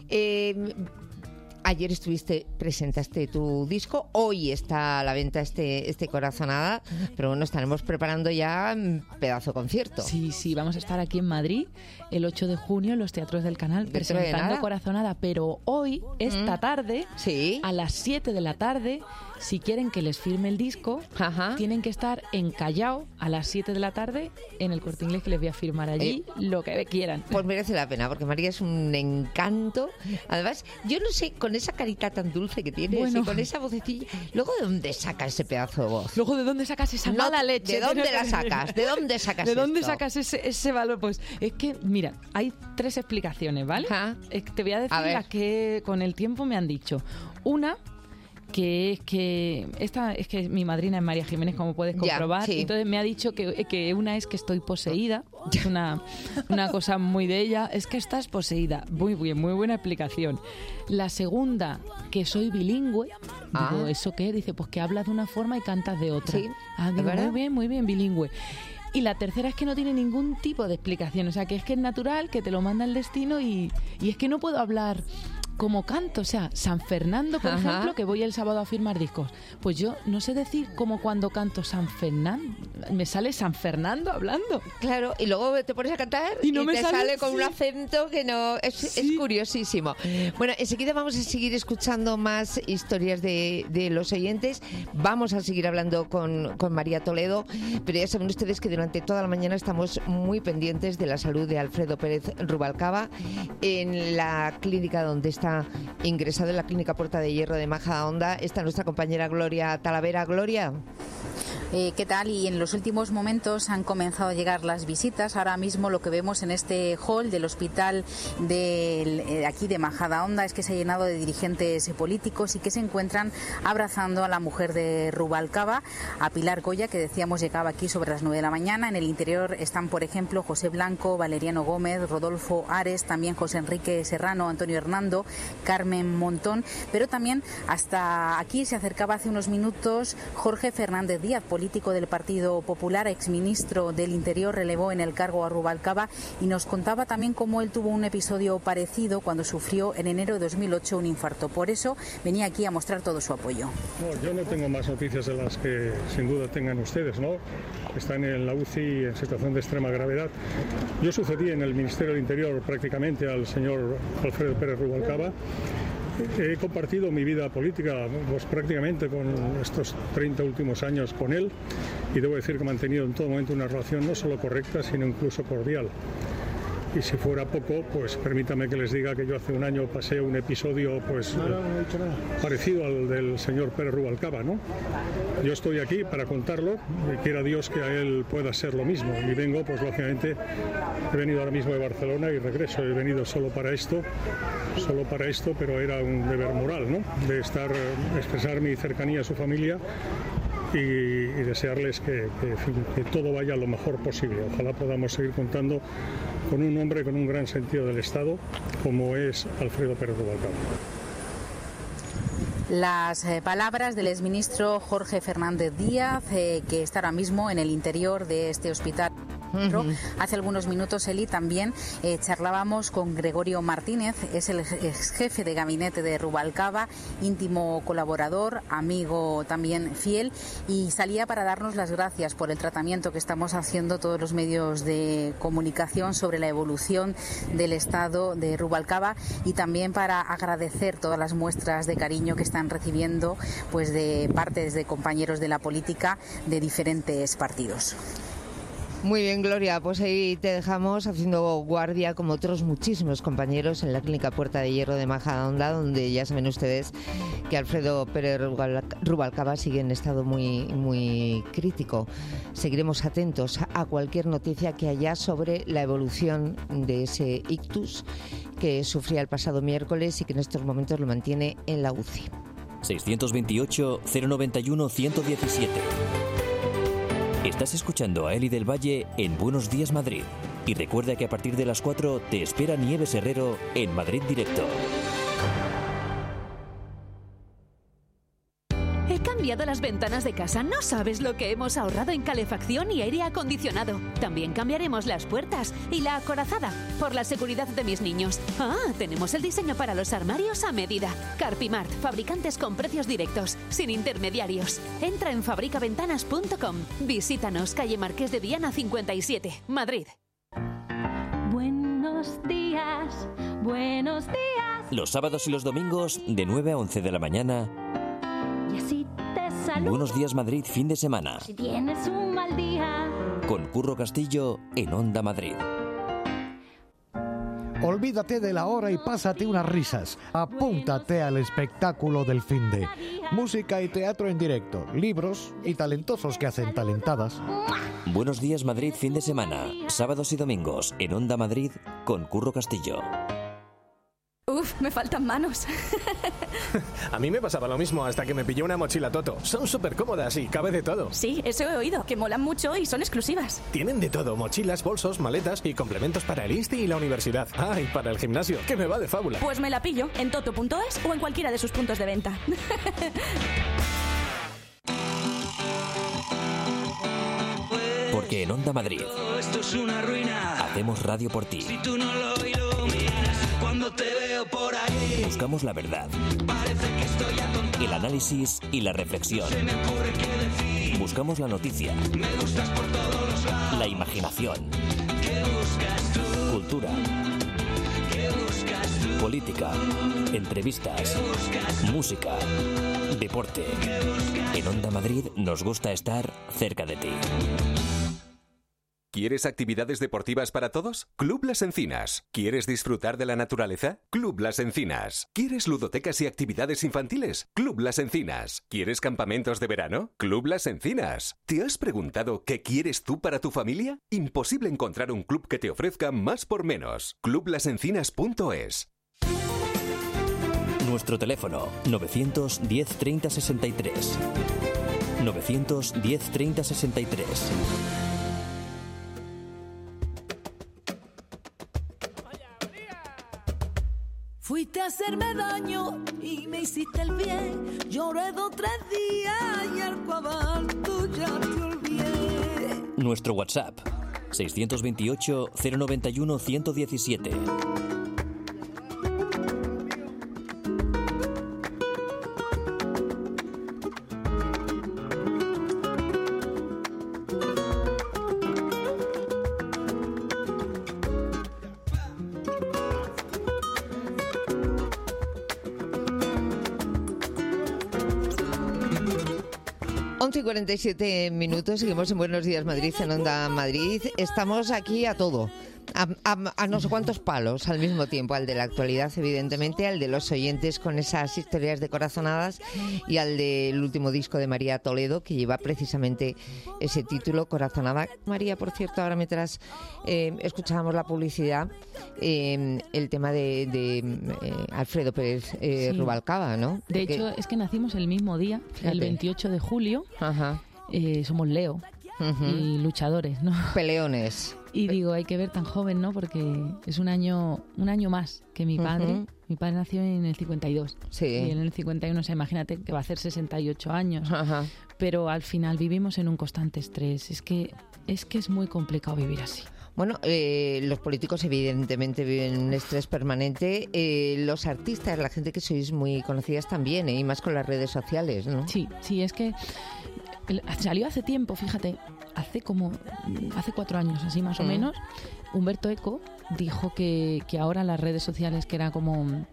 Speaker 2: Ayer presentaste tu disco, hoy está a la venta este Corazonada, pero bueno, estaremos preparando ya un pedazo concierto.
Speaker 11: Sí, vamos a estar aquí en Madrid el 8 de junio en los teatros del Canal presentando Corazonada, pero hoy, esta tarde, a las 7 de la tarde, si quieren que les firme el disco, tienen que estar en Callao a las 7 de la tarde en el Corte Inglés, que les voy a firmar allí lo que quieran.
Speaker 2: Pues merece la pena, porque María es un encanto. Además, yo no sé, con esa carita tan dulce que tienes y con esa vocecilla, ¿luego de dónde sacas ese pedazo de voz?
Speaker 11: ¿Luego de dónde sacas esa mala leche?
Speaker 2: ¿De dónde la sacas? ¿De dónde sacas
Speaker 11: ¿De dónde sacas ese valor? Pues es que, mira, hay 3 explicaciones, ¿vale? Te voy a decir las que con el tiempo me han dicho. Una, que es que mi madrina es María Jiménez, como puedes comprobar. Entonces me ha dicho que una es que estoy poseída, es una cosa muy de ella, es que estás poseída. Muy bien, muy buena explicación. La segunda, que soy bilingüe. Digo, ¿eso qué? Dice, pues que hablas de una forma y cantas de otra. Digo, muy bien, bilingüe. Y la tercera es que no tiene ningún tipo de explicación, o sea, que es natural, que te lo manda el destino y es que no puedo hablar como canto, o sea, San Fernando, por ejemplo, que voy el sábado a firmar discos, pues yo no sé decir como cuando canto San Fernando, me sale San Fernando hablando.
Speaker 2: Claro, y luego te pones a cantar y te sale con un acento que no... Es curiosísimo. Bueno, enseguida vamos a seguir escuchando más historias de los oyentes, vamos a seguir hablando con María Toledo, pero ya saben ustedes que durante toda la mañana estamos muy pendientes de la salud de Alfredo Pérez Rubalcaba en la clínica donde está ingresado, en la clínica Puerta de Hierro de Majadahonda. Está nuestra compañera Gloria Talavera. Gloria.
Speaker 19: ¿Qué tal? Y en los últimos momentos han comenzado a llegar las visitas. Ahora mismo lo que vemos en este hall del hospital de aquí de Majadahonda es que se ha llenado de dirigentes políticos y que se encuentran abrazando a la mujer de Rubalcaba, a Pilar Goya, que decíamos llegaba aquí sobre las 9 de la mañana. En el interior están, por ejemplo, José Blanco, Valeriano Gómez, Rodolfo Ares, también José Enrique Serrano, Antonio Hernando, Carmen Montón, pero también hasta aquí se acercaba hace unos minutos Jorge Fernández Díaz, político del Partido Popular, exministro del Interior, relevó en el cargo a Rubalcaba y nos contaba también cómo él tuvo un episodio parecido cuando sufrió en enero de 2008 un infarto. Por eso venía aquí a mostrar todo su apoyo.
Speaker 20: No, yo no tengo más noticias de las que sin duda tengan ustedes, ¿no? Están en la UCI en situación de extrema gravedad. Yo sucedí en el Ministerio del Interior prácticamente al señor Alfredo Pérez Rubalcaba. He compartido mi vida política pues, prácticamente con estos 30 últimos años con él y debo decir que he mantenido en todo momento una relación no solo correcta, sino incluso cordial. Y si fuera poco, pues permítame que les diga que yo hace un año pasé un episodio pues parecido al del señor Pérez Rubalcaba, ¿no? Yo estoy aquí para contarlo y quiera Dios que a él pueda ser lo mismo. Y vengo, pues lógicamente, he venido ahora mismo de Barcelona y regreso. He venido solo para esto, pero era un deber moral, ¿no? De expresar mi cercanía a su familia y desearles que todo vaya lo mejor posible. Ojalá podamos seguir contando con un hombre con un gran sentido del Estado como es Alfredo Pérez Rubalcaba.
Speaker 19: Las palabras del exministro Jorge Fernández Díaz, que está ahora mismo en el interior de este hospital. Hace algunos minutos, Eli, también charlábamos con Gregorio Martínez, es el ex jefe de gabinete de Rubalcaba, íntimo colaborador, amigo también fiel, y salía para darnos las gracias por el tratamiento que estamos haciendo todos los medios de comunicación sobre la evolución del estado de Rubalcaba, y también para agradecer todas las muestras de cariño que están recibiendo pues de partes de compañeros de la política de diferentes partidos.
Speaker 2: Muy bien, Gloria, pues ahí te dejamos haciendo guardia como otros muchísimos compañeros en la Clínica Puerta de Hierro de Majadahonda, donde ya saben ustedes que Alfredo Pérez Rubalcaba sigue en estado muy crítico. Seguiremos atentos a cualquier noticia que haya sobre la evolución de ese ictus que sufría el pasado miércoles y que en estos momentos lo mantiene en la UCI.
Speaker 1: 628-091-117. Estás escuchando a Eli del Valle en Buenos Días Madrid. Y recuerda que a partir de las 4 te espera Nieves Herrero en Madrid Directo.
Speaker 4: He cambiado las ventanas de casa. No sabes lo que hemos ahorrado en calefacción y aire acondicionado. También cambiaremos las puertas y la acorazada por la seguridad de mis niños. Tenemos el diseño para los armarios a medida. Carpimart, fabricantes con precios directos, sin intermediarios. Entra en fabricaventanas.com. Visítanos, calle Marqués de Viana 57, Madrid.
Speaker 17: Buenos días, buenos días.
Speaker 1: Los sábados y los domingos de 9 a 11 de la mañana.
Speaker 17: Y así te saludo.
Speaker 1: Buenos Días Madrid, fin de semana.
Speaker 17: Si tienes un mal día.
Speaker 1: Con Curro Castillo en Onda Madrid.
Speaker 21: Olvídate de la hora y pásate unas risas. Apúntate al espectáculo del finde. Música y teatro en directo, libros y talentosos que hacen talentadas.
Speaker 1: Buenos Días Madrid, fin de semana. Sábados y domingos en Onda Madrid con Curro Castillo.
Speaker 22: Uf, me faltan manos.
Speaker 23: A mí me pasaba lo mismo hasta que me pillé una mochila Toto. Son súper cómodas y cabe de todo.
Speaker 22: Sí, eso he oído, que molan mucho y son exclusivas.
Speaker 23: Tienen de todo, mochilas, bolsos, maletas y complementos para el insti y la universidad. Ah, y para el gimnasio, que me va de fábula.
Speaker 22: Pues me la pillo en toto.es o en cualquiera de sus puntos de venta.
Speaker 1: Porque en Onda Madrid
Speaker 24: esto es una ruina.
Speaker 1: Hacemos radio por ti.
Speaker 24: Si tú no lo iluminas, cuando te veo por ahí,
Speaker 1: buscamos la verdad,
Speaker 24: parece que estoy atontado.
Speaker 1: El análisis y la reflexión.
Speaker 24: Se me ocurre qué decir.
Speaker 1: Buscamos la noticia,
Speaker 24: me gustas por todos los lados.
Speaker 1: La imaginación.
Speaker 24: ¿Qué buscas tú?
Speaker 1: Cultura.
Speaker 24: ¿Qué buscas tú?
Speaker 1: Política. Entrevistas.
Speaker 24: ¿Qué buscas?
Speaker 1: Música. Deporte. En Onda Madrid nos gusta estar cerca de ti.
Speaker 13: ¿Quieres actividades deportivas para todos? Club Las Encinas. ¿Quieres disfrutar de la naturaleza? Club Las Encinas. ¿Quieres ludotecas y actividades infantiles? Club Las Encinas. ¿Quieres campamentos de verano? Club Las Encinas. ¿Te has preguntado qué quieres tú para tu familia? Imposible encontrar un club que te ofrezca más por menos. Clublasencinas.es.
Speaker 1: Nuestro teléfono 910 30 63. 910 30 63.
Speaker 17: Fuiste a hacerme daño y me hiciste el bien. Lloré 2 o 3 días y al cuarto ya te olvidé.
Speaker 1: Nuestro WhatsApp 628 091 117.
Speaker 2: Y 47 minutos, seguimos en Buenos Días Madrid, en Onda Madrid. Estamos aquí a todo, a no sé cuántos palos al mismo tiempo, al de la actualidad evidentemente, al de los oyentes con esas historias de corazonadas y al del último disco de María Toledo, que lleva precisamente ese título, Corazonada. María, por cierto, ahora mientras escuchábamos la publicidad, el tema de Alfredo Pérez Rubalcaba, ¿no?
Speaker 11: De hecho, es que nacimos el mismo día, el 28 de julio.
Speaker 2: Ajá.
Speaker 11: Somos Leo y luchadores, ¿no?
Speaker 2: Peleones.
Speaker 11: Y digo, hay que ver tan joven, ¿no? Porque es un año más que mi padre. Mi padre nació en el 52.
Speaker 2: Sí.
Speaker 11: Y en el 51, o sea, imagínate que va a hacer 68 años.
Speaker 2: Ajá.
Speaker 11: Pero al final vivimos en un constante estrés. Es que es muy complicado vivir así.
Speaker 2: Bueno, los políticos evidentemente viven un estrés permanente. Los artistas, la gente que sois muy conocidas también, y más con las redes sociales, ¿no?
Speaker 11: Sí, es que salió hace tiempo, fíjate, hace 4 años, así más o menos, Humberto Eco dijo que ahora las redes sociales, que era como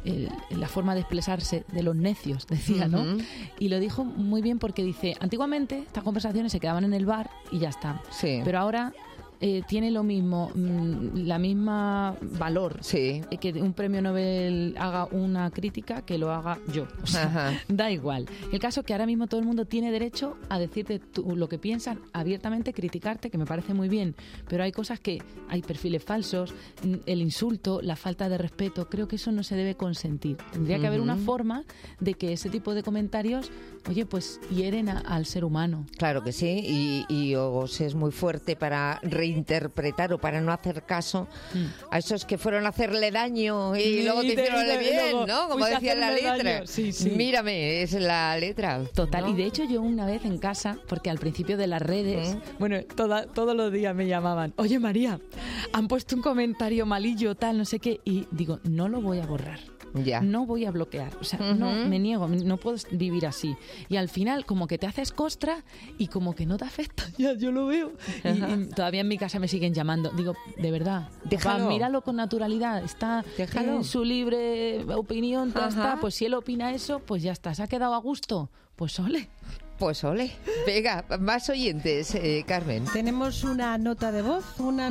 Speaker 11: la forma de expresarse de los necios, decía, ¿no? Y lo dijo muy bien porque dice, antiguamente estas conversaciones se quedaban en el bar y ya está.
Speaker 2: Sí.
Speaker 11: Pero ahora tiene lo mismo, la misma valor que un premio Nobel haga una crítica que lo haga yo. O sea, da igual. El caso es que ahora mismo todo el mundo tiene derecho a decirte lo que piensan abiertamente, criticarte, que me parece muy bien, pero hay cosas que hay perfiles falsos, el insulto, la falta de respeto, creo que eso no se debe consentir. Tendría que haber una forma de que ese tipo de comentarios, oye, pues hieren al ser humano.
Speaker 2: Claro que sí, y os es muy fuerte para reinterpretar o para no hacer caso a esos que fueron a hacerle daño y luego te hicieron bien, luego, ¿no? Como decía en la letra.
Speaker 11: Sí.
Speaker 2: Mírame, es la letra.
Speaker 11: Total,
Speaker 2: ¿no?
Speaker 11: Y de hecho yo una vez en casa, porque al principio de las redes, bueno, todos los días me llamaban, oye María, han puesto un comentario malillo, tal, no sé qué, y digo, no lo voy a borrar.
Speaker 2: Ya.
Speaker 11: No voy a bloquear, o sea, no me niego, no puedo vivir así. Y al final como que te haces costra y como que no te afecta, ya yo lo veo. Y todavía en mi casa me siguen llamando. Digo, de verdad,
Speaker 2: déjalo.
Speaker 11: Míralo con naturalidad, está en su libre opinión, ya está. Pues si él opina eso, pues ya está, se ha quedado a gusto, pues ole.
Speaker 2: Pues ole. Venga, más oyentes, Carmen.
Speaker 14: Tenemos una nota de voz,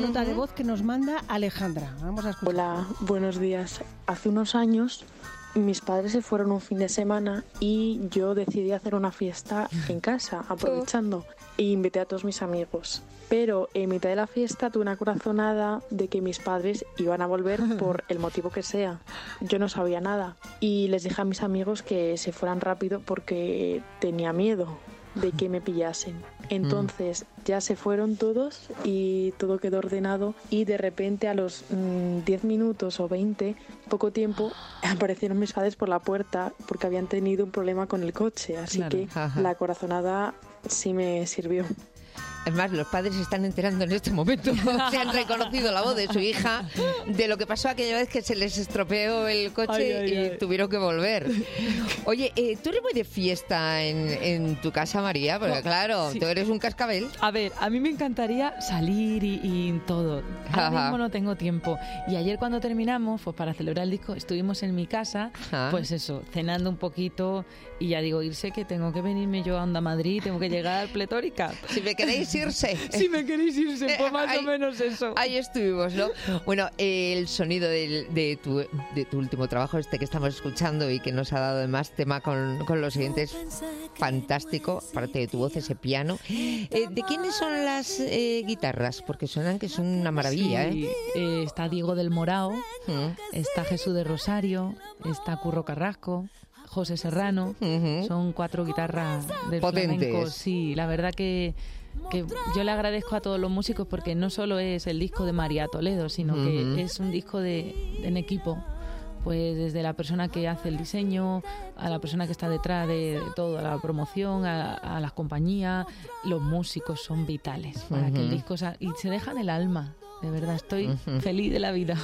Speaker 14: que nos manda Alejandra. Vamos a escuchar.
Speaker 3: Hola, buenos días. Hace unos años mis padres se fueron un fin de semana y yo decidí hacer una fiesta en casa, aprovechando, e invité a todos mis amigos. Pero en mitad de la fiesta tuve una corazonada de que mis padres iban a volver por el motivo que sea. Yo no sabía nada y les dije a mis amigos que se fueran rápido porque tenía miedo de que me pillasen. Entonces ya se fueron todos y todo quedó ordenado y de repente a los 10 minutos o 20, poco tiempo, aparecieron mis padres por la puerta porque habían tenido un problema con el coche. Así que la corazonada sí me sirvió.
Speaker 2: Es más, los padres se están enterando en este momento. Se han reconocido la voz de su hija de lo que pasó aquella vez que se les estropeó el coche y tuvieron que volver. Oye, ¿tú eres muy de fiesta en tu casa, María? Porque claro, tú eres un cascabel.
Speaker 11: A ver, a mí me encantaría salir y todo. Ahora mismo no tengo tiempo. Y ayer cuando terminamos, pues para celebrar el disco, estuvimos en mi casa, pues eso, cenando un poquito y ya digo, irse que tengo que venirme yo a Onda Madrid, tengo que llegar pletórica.
Speaker 2: Si me queréis irse.
Speaker 11: Si me queréis irse, pues más o menos eso.
Speaker 2: Ahí estuvimos, ¿no? Bueno, el sonido de tu último trabajo, este que estamos escuchando y que nos ha dado además tema con los siguientes, fantástico, aparte de tu voz, ese piano. ¿De quiénes son las guitarras? Porque suenan que son una maravilla,
Speaker 11: está Diego del Morao, está Jesús de Rosario, está Curro Carrasco, José Serrano, son 4 guitarras del flamenco. Sí, la verdad que yo le agradezco a todos los músicos porque no solo es el disco de María Toledo, sino que es un disco en equipo. Pues desde la persona que hace el diseño, a la persona que está detrás de todo, a la promoción, a las compañías, los músicos son vitales para que el disco y se deja del alma. De verdad, estoy feliz de la vida.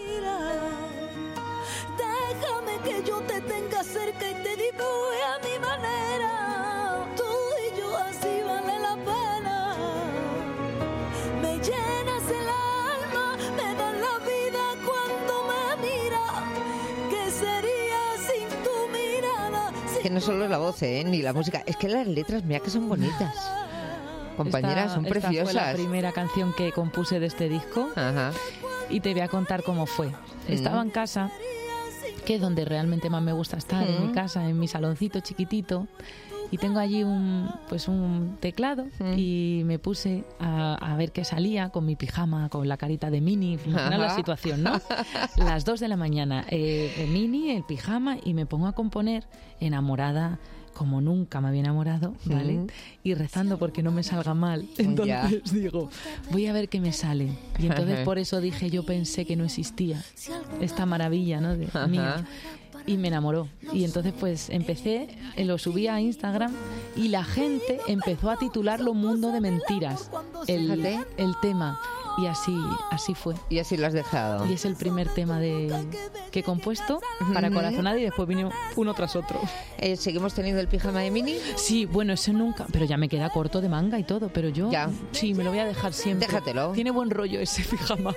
Speaker 17: Déjame que yo te tenga cerca y te dibuje a mi manera. Tú y yo así vale la pena. Me llenas el alma, me das la vida cuando me miras. ¿Qué sería sin tu mirada?
Speaker 2: Que no solo es la voz, ni la música, es que las letras, mira que son bonitas. compañeras, son preciosas.
Speaker 11: Esta fue la primera canción que compuse de este disco.
Speaker 2: Ajá.
Speaker 11: Y te voy a contar cómo fue. Estaba en casa, que es donde realmente más me gusta estar, en mi casa, en mi saloncito chiquitito. Y tengo allí un teclado y me puse a ver qué salía con mi pijama, con la carita de Mini. Imagina la situación, ¿no? Las 2 de la mañana, Mini, el pijama, y me pongo a componer enamorada como nunca me había enamorado, ¿vale? Y rezando porque no me salga mal. Entonces digo, voy a ver qué me sale. Y entonces por eso dije, yo pensé que no existía esta maravilla, ¿no? Mía. Y me enamoró. Y entonces pues empecé, lo subí a Instagram y la gente empezó a titularlo Mundo de Mentiras, el tema. Y así fue.
Speaker 2: Y así lo has dejado.
Speaker 11: Y es el primer tema que he compuesto para Corazonada y después vino uno tras otro.
Speaker 2: ¿Seguimos teniendo el pijama de Mini?
Speaker 11: Sí, bueno, eso nunca, pero ya me queda corto de manga y todo, pero yo sí, me lo voy a dejar siempre.
Speaker 2: Déjatelo.
Speaker 11: Tiene buen rollo ese pijama.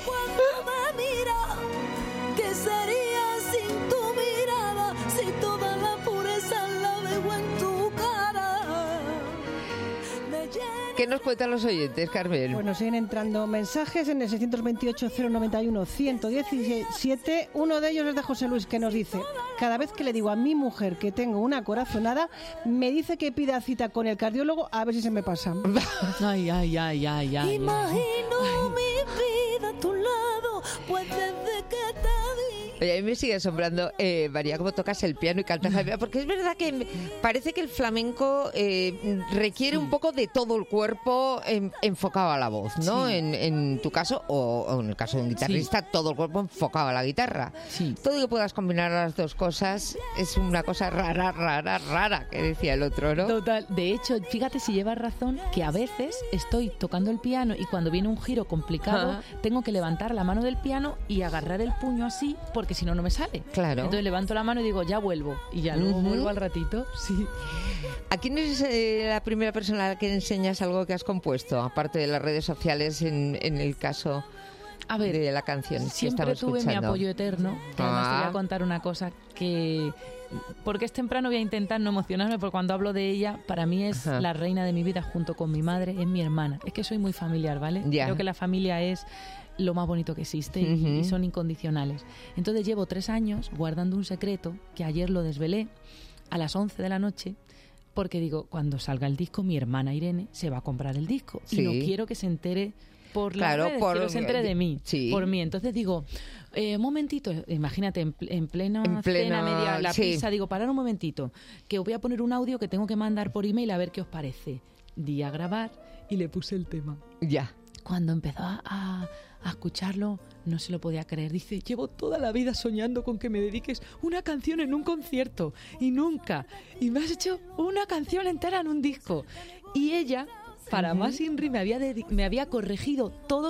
Speaker 2: ¿Qué nos cuentan los oyentes, Carmen?
Speaker 14: Bueno, siguen entrando mensajes en el 628-091-117. Uno de ellos es de José Luis, que nos dice: cada vez que le digo a mi mujer que tengo una corazonada, me dice que pida cita con el cardiólogo a ver si se me pasa.
Speaker 11: Ay.
Speaker 17: Imagino mi vida a tu lado, pues desde que te vi.
Speaker 2: Oye, a mí me sigue asombrando, María, cómo tocas el piano y cantas, porque es verdad que parece que el flamenco requiere un poco de todo el cuerpo enfocado a la voz, ¿no? Sí. En tu caso, o en el caso de un guitarrista, todo el cuerpo enfocado a la guitarra.
Speaker 11: Sí.
Speaker 2: Todo que puedas combinar las dos cosas es una cosa rara, que decía el otro, ¿no?
Speaker 11: Total. De hecho, fíjate si llevas razón, que a veces estoy tocando el piano y cuando viene un giro complicado, tengo que levantar la mano del piano y agarrar el puño así, porque si no, no me sale.
Speaker 2: Claro.
Speaker 11: Entonces levanto la mano y digo, ya vuelvo. Y ya luego vuelvo al ratito. Sí.
Speaker 2: ¿A quién es la primera persona a la que enseñas algo que has compuesto? Aparte de las redes sociales, en el caso de la canción.
Speaker 11: Siempre tuve mi apoyo eterno. Que además te voy a contar una cosa que... Porque es temprano, voy a intentar no emocionarme, porque cuando hablo de ella, para mí es la reina de mi vida junto con mi madre, es mi hermana. Es que soy muy familiar, ¿vale? Creo que la familia es lo más bonito que existe y son incondicionales. Entonces llevo 3 años guardando un secreto que ayer lo desvelé a las 11 de la noche, porque digo, cuando salga el disco, mi hermana Irene se va a comprar el disco y no quiero que se entere por las redes, quiero que se entere de mí, por mí. Entonces digo, un momentito, imagínate, en plena cena, media la pizza, digo, parar un momentito, que os voy a poner un audio que tengo que mandar por email a ver qué os parece. Di a grabar y le puse el tema.
Speaker 2: Ya.
Speaker 11: Cuando empezó a escucharlo, no se lo podía creer. Dice, llevo toda la vida soñando con que me dediques una canción en un concierto y nunca. Y me has hecho una canción entera en un disco. Y ella, para más Inri, me había corregido todos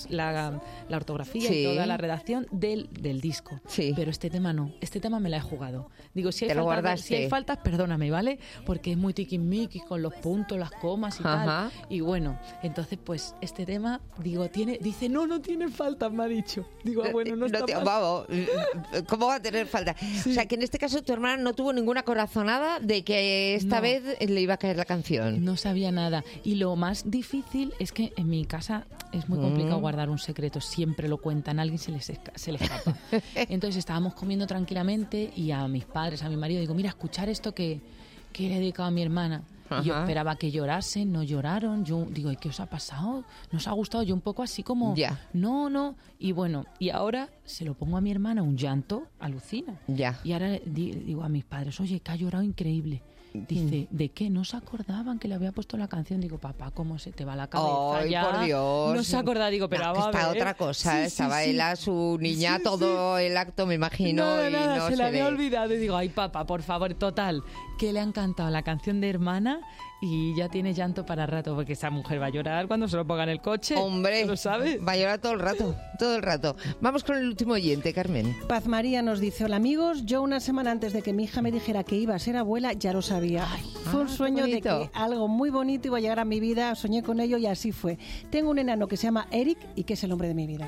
Speaker 11: la ortografía y toda la redacción del disco. Pero este tema no. Este tema me la he jugado. Digo, si hay faltas, perdóname, ¿vale? Porque es muy tiquismiquis con los puntos, las comas y tal. Y bueno, entonces pues este tema, digo, dice, no tiene faltas, me ha dicho. Digo, bueno, no está mal.
Speaker 2: Vamos, ¿cómo va a tener faltas? Sí. O sea, que en este caso tu hermana no tuvo ninguna corazonada de que esta vez le iba a caer la canción.
Speaker 11: No sabía nada. Y lo más difícil es que en mi casa es muy complicado guardar un secreto. Siempre lo cuentan, a alguien se le escapa. Entonces estábamos comiendo tranquilamente y a mis padres, a mi marido, digo, mira, escuchar esto que le he dedicado a mi hermana. Y yo esperaba que llorasen, no lloraron. Yo digo, ¿y qué os ha pasado? ¿Nos ha gustado? Yo un poco así como, no. Y bueno, y ahora se lo pongo a mi hermana, un llanto, alucina. Y ahora digo a mis padres, oye, que ha llorado increíble. Dice, ¿de qué? No se acordaban que le había puesto la canción. Digo, papá, ¿cómo se te va la cabeza?
Speaker 2: ¡Ay, por Dios!
Speaker 11: No se acordaba. Digo, pero
Speaker 2: no, está otra cosa. Estaba él a su niña todo el acto, me imagino.
Speaker 11: Nada, se le había olvidado. Y digo, ay, papá, por favor, total, que le ha encantado la canción de hermana y ya tiene llanto para rato, porque esa mujer va a llorar cuando se lo ponga en el coche.
Speaker 2: Hombre,
Speaker 11: ¿lo sabes?
Speaker 2: Va a llorar todo el rato. Vamos con el último oyente, Carmen.
Speaker 14: Paz María nos dice, hola amigos, yo una semana antes de que mi hija me dijera que iba a ser abuela, ya lo sabía. Fue un sueño de que algo muy bonito iba a llegar a mi vida, soñé con ello y así fue. Tengo un enano que se llama Eric y que es el hombre de mi vida.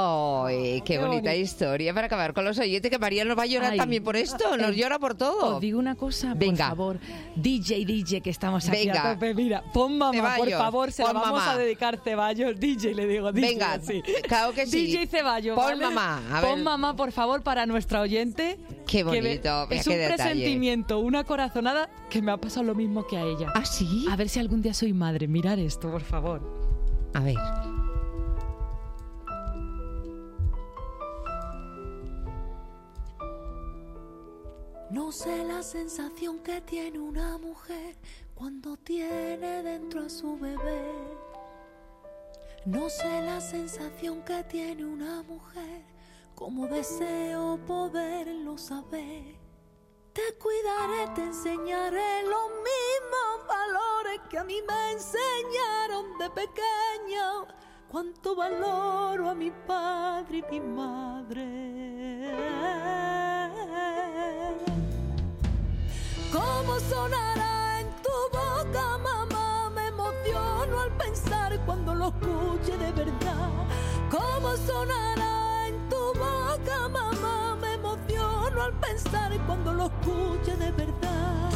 Speaker 2: ¡Ay, qué bonita historia! Para acabar con los oyentes, que María nos va a llorar también por esto, nos llora por todo.
Speaker 11: Os digo una cosa, por favor, DJ, que estamos aquí.
Speaker 2: Venga.
Speaker 11: a tope. Mira, pon mamá,
Speaker 2: Ceballos,
Speaker 11: por favor, se la
Speaker 2: pon
Speaker 11: vamos
Speaker 2: mamá.
Speaker 11: a dedicar Ceballos. DJ, le digo. DJ,
Speaker 2: Venga,
Speaker 11: sí.
Speaker 2: claro que sí.
Speaker 11: DJ Ceballos,
Speaker 2: Pon
Speaker 11: ¿vale?
Speaker 2: mamá, a ver.
Speaker 11: Pon mamá, por favor, para nuestra oyente.
Speaker 2: Qué
Speaker 11: que
Speaker 2: bonito, mira
Speaker 11: es
Speaker 2: qué
Speaker 11: un
Speaker 2: detalle.
Speaker 11: presentimiento, una corazonada que me ha pasado lo mismo que a ella.
Speaker 2: ¿Ah, sí?
Speaker 11: A ver si algún día soy madre. Mirar esto, por favor.
Speaker 2: A ver.
Speaker 17: No sé la sensación que tiene una mujer cuando tiene dentro a su bebé. No sé la sensación que tiene una mujer, como deseo poderlo saber. Te cuidaré, te enseñaré los mismos valores que a mí me enseñaron de pequeña. Cuánto valoro a mi padre y mi madre. ¿Cómo sonará en tu boca, mamá? Me emociono al pensar cuando lo escuche de verdad. ¿Cómo sonará en tu boca, mamá? Me emociono al pensar cuando lo escuche de verdad.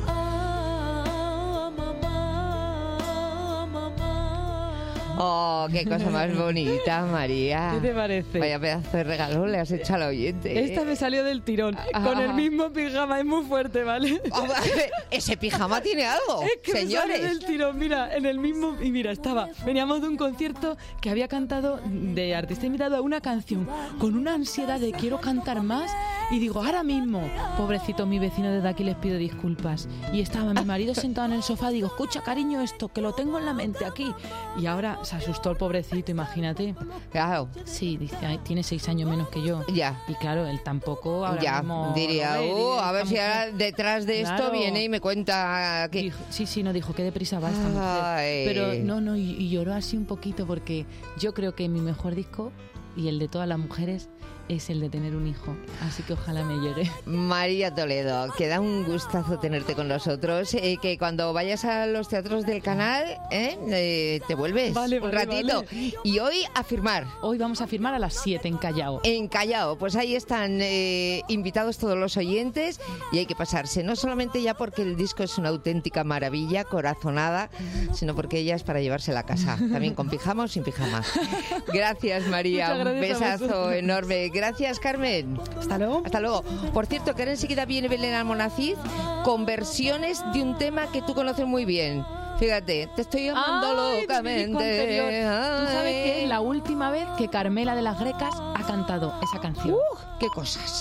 Speaker 17: Ah, mamá, mamá.
Speaker 2: Oh, qué cosa más bonita, María.
Speaker 11: ¿Qué te parece?
Speaker 2: Vaya pedazo de regalo le has hecho al oyente.
Speaker 11: Esta me salió del tirón, con el mismo pijama, es muy fuerte, ¿vale?
Speaker 2: Ese pijama tiene algo,
Speaker 11: Es que
Speaker 2: señores.
Speaker 11: me salió del tirón, mira, en el mismo... Y mira, veníamos de un concierto que había cantado de artista invitado a una canción con una ansiedad de quiero cantar más y digo, ahora mismo, pobrecito mi vecino desde aquí les pido disculpas. Y estaba mi marido sentado en el sofá, digo, escucha cariño esto, que lo tengo en la mente aquí. Y ahora se asustó el pobrecito, imagínate.
Speaker 2: Claro.
Speaker 11: Sí, dice, ay, tiene 6 años menos que yo.
Speaker 2: Ya.
Speaker 11: Y claro, él tampoco ahora
Speaker 2: Ya,
Speaker 11: mismo...
Speaker 2: diría, a ver si ahora detrás de esto
Speaker 11: Claro.
Speaker 2: viene y me cuenta que...
Speaker 11: Sí, no, dijo, qué deprisa va esta mujer.
Speaker 2: Ay.
Speaker 11: Pero no, y lloró así un poquito porque yo creo que mi mejor disco y el de todas las mujeres es el de tener un hijo. Así que ojalá me llegue.
Speaker 2: María Toledo, que da un gustazo tenerte con nosotros. Que cuando vayas a los teatros del canal, te vuelves un ratito.
Speaker 11: Vale.
Speaker 2: Y hoy a firmar.
Speaker 11: Hoy vamos a firmar a las 7 en Callao.
Speaker 2: En Callao, pues ahí están invitados todos los oyentes y hay que pasarse, no solamente ya porque el disco es una auténtica maravilla, corazonada, sino porque ella es para llevarse a la casa, también con pijama o sin pijama. Gracias, María,
Speaker 11: Muchas
Speaker 2: un
Speaker 11: gracias a
Speaker 2: besazo
Speaker 11: vosotros.
Speaker 2: enorme. Gracias, Carmen.
Speaker 14: Hasta luego.
Speaker 2: Hasta luego. Por cierto, que ahora enseguida viene Belén Almonacid con versiones de un tema que tú conoces muy bien. Fíjate, te estoy amando
Speaker 11: Ay,
Speaker 2: locamente.
Speaker 11: mi disco anterior. Tú sabes
Speaker 2: Ay.
Speaker 11: que es la última vez que Carmela de las Grecas ha cantado esa canción.
Speaker 2: ¡Qué cosas!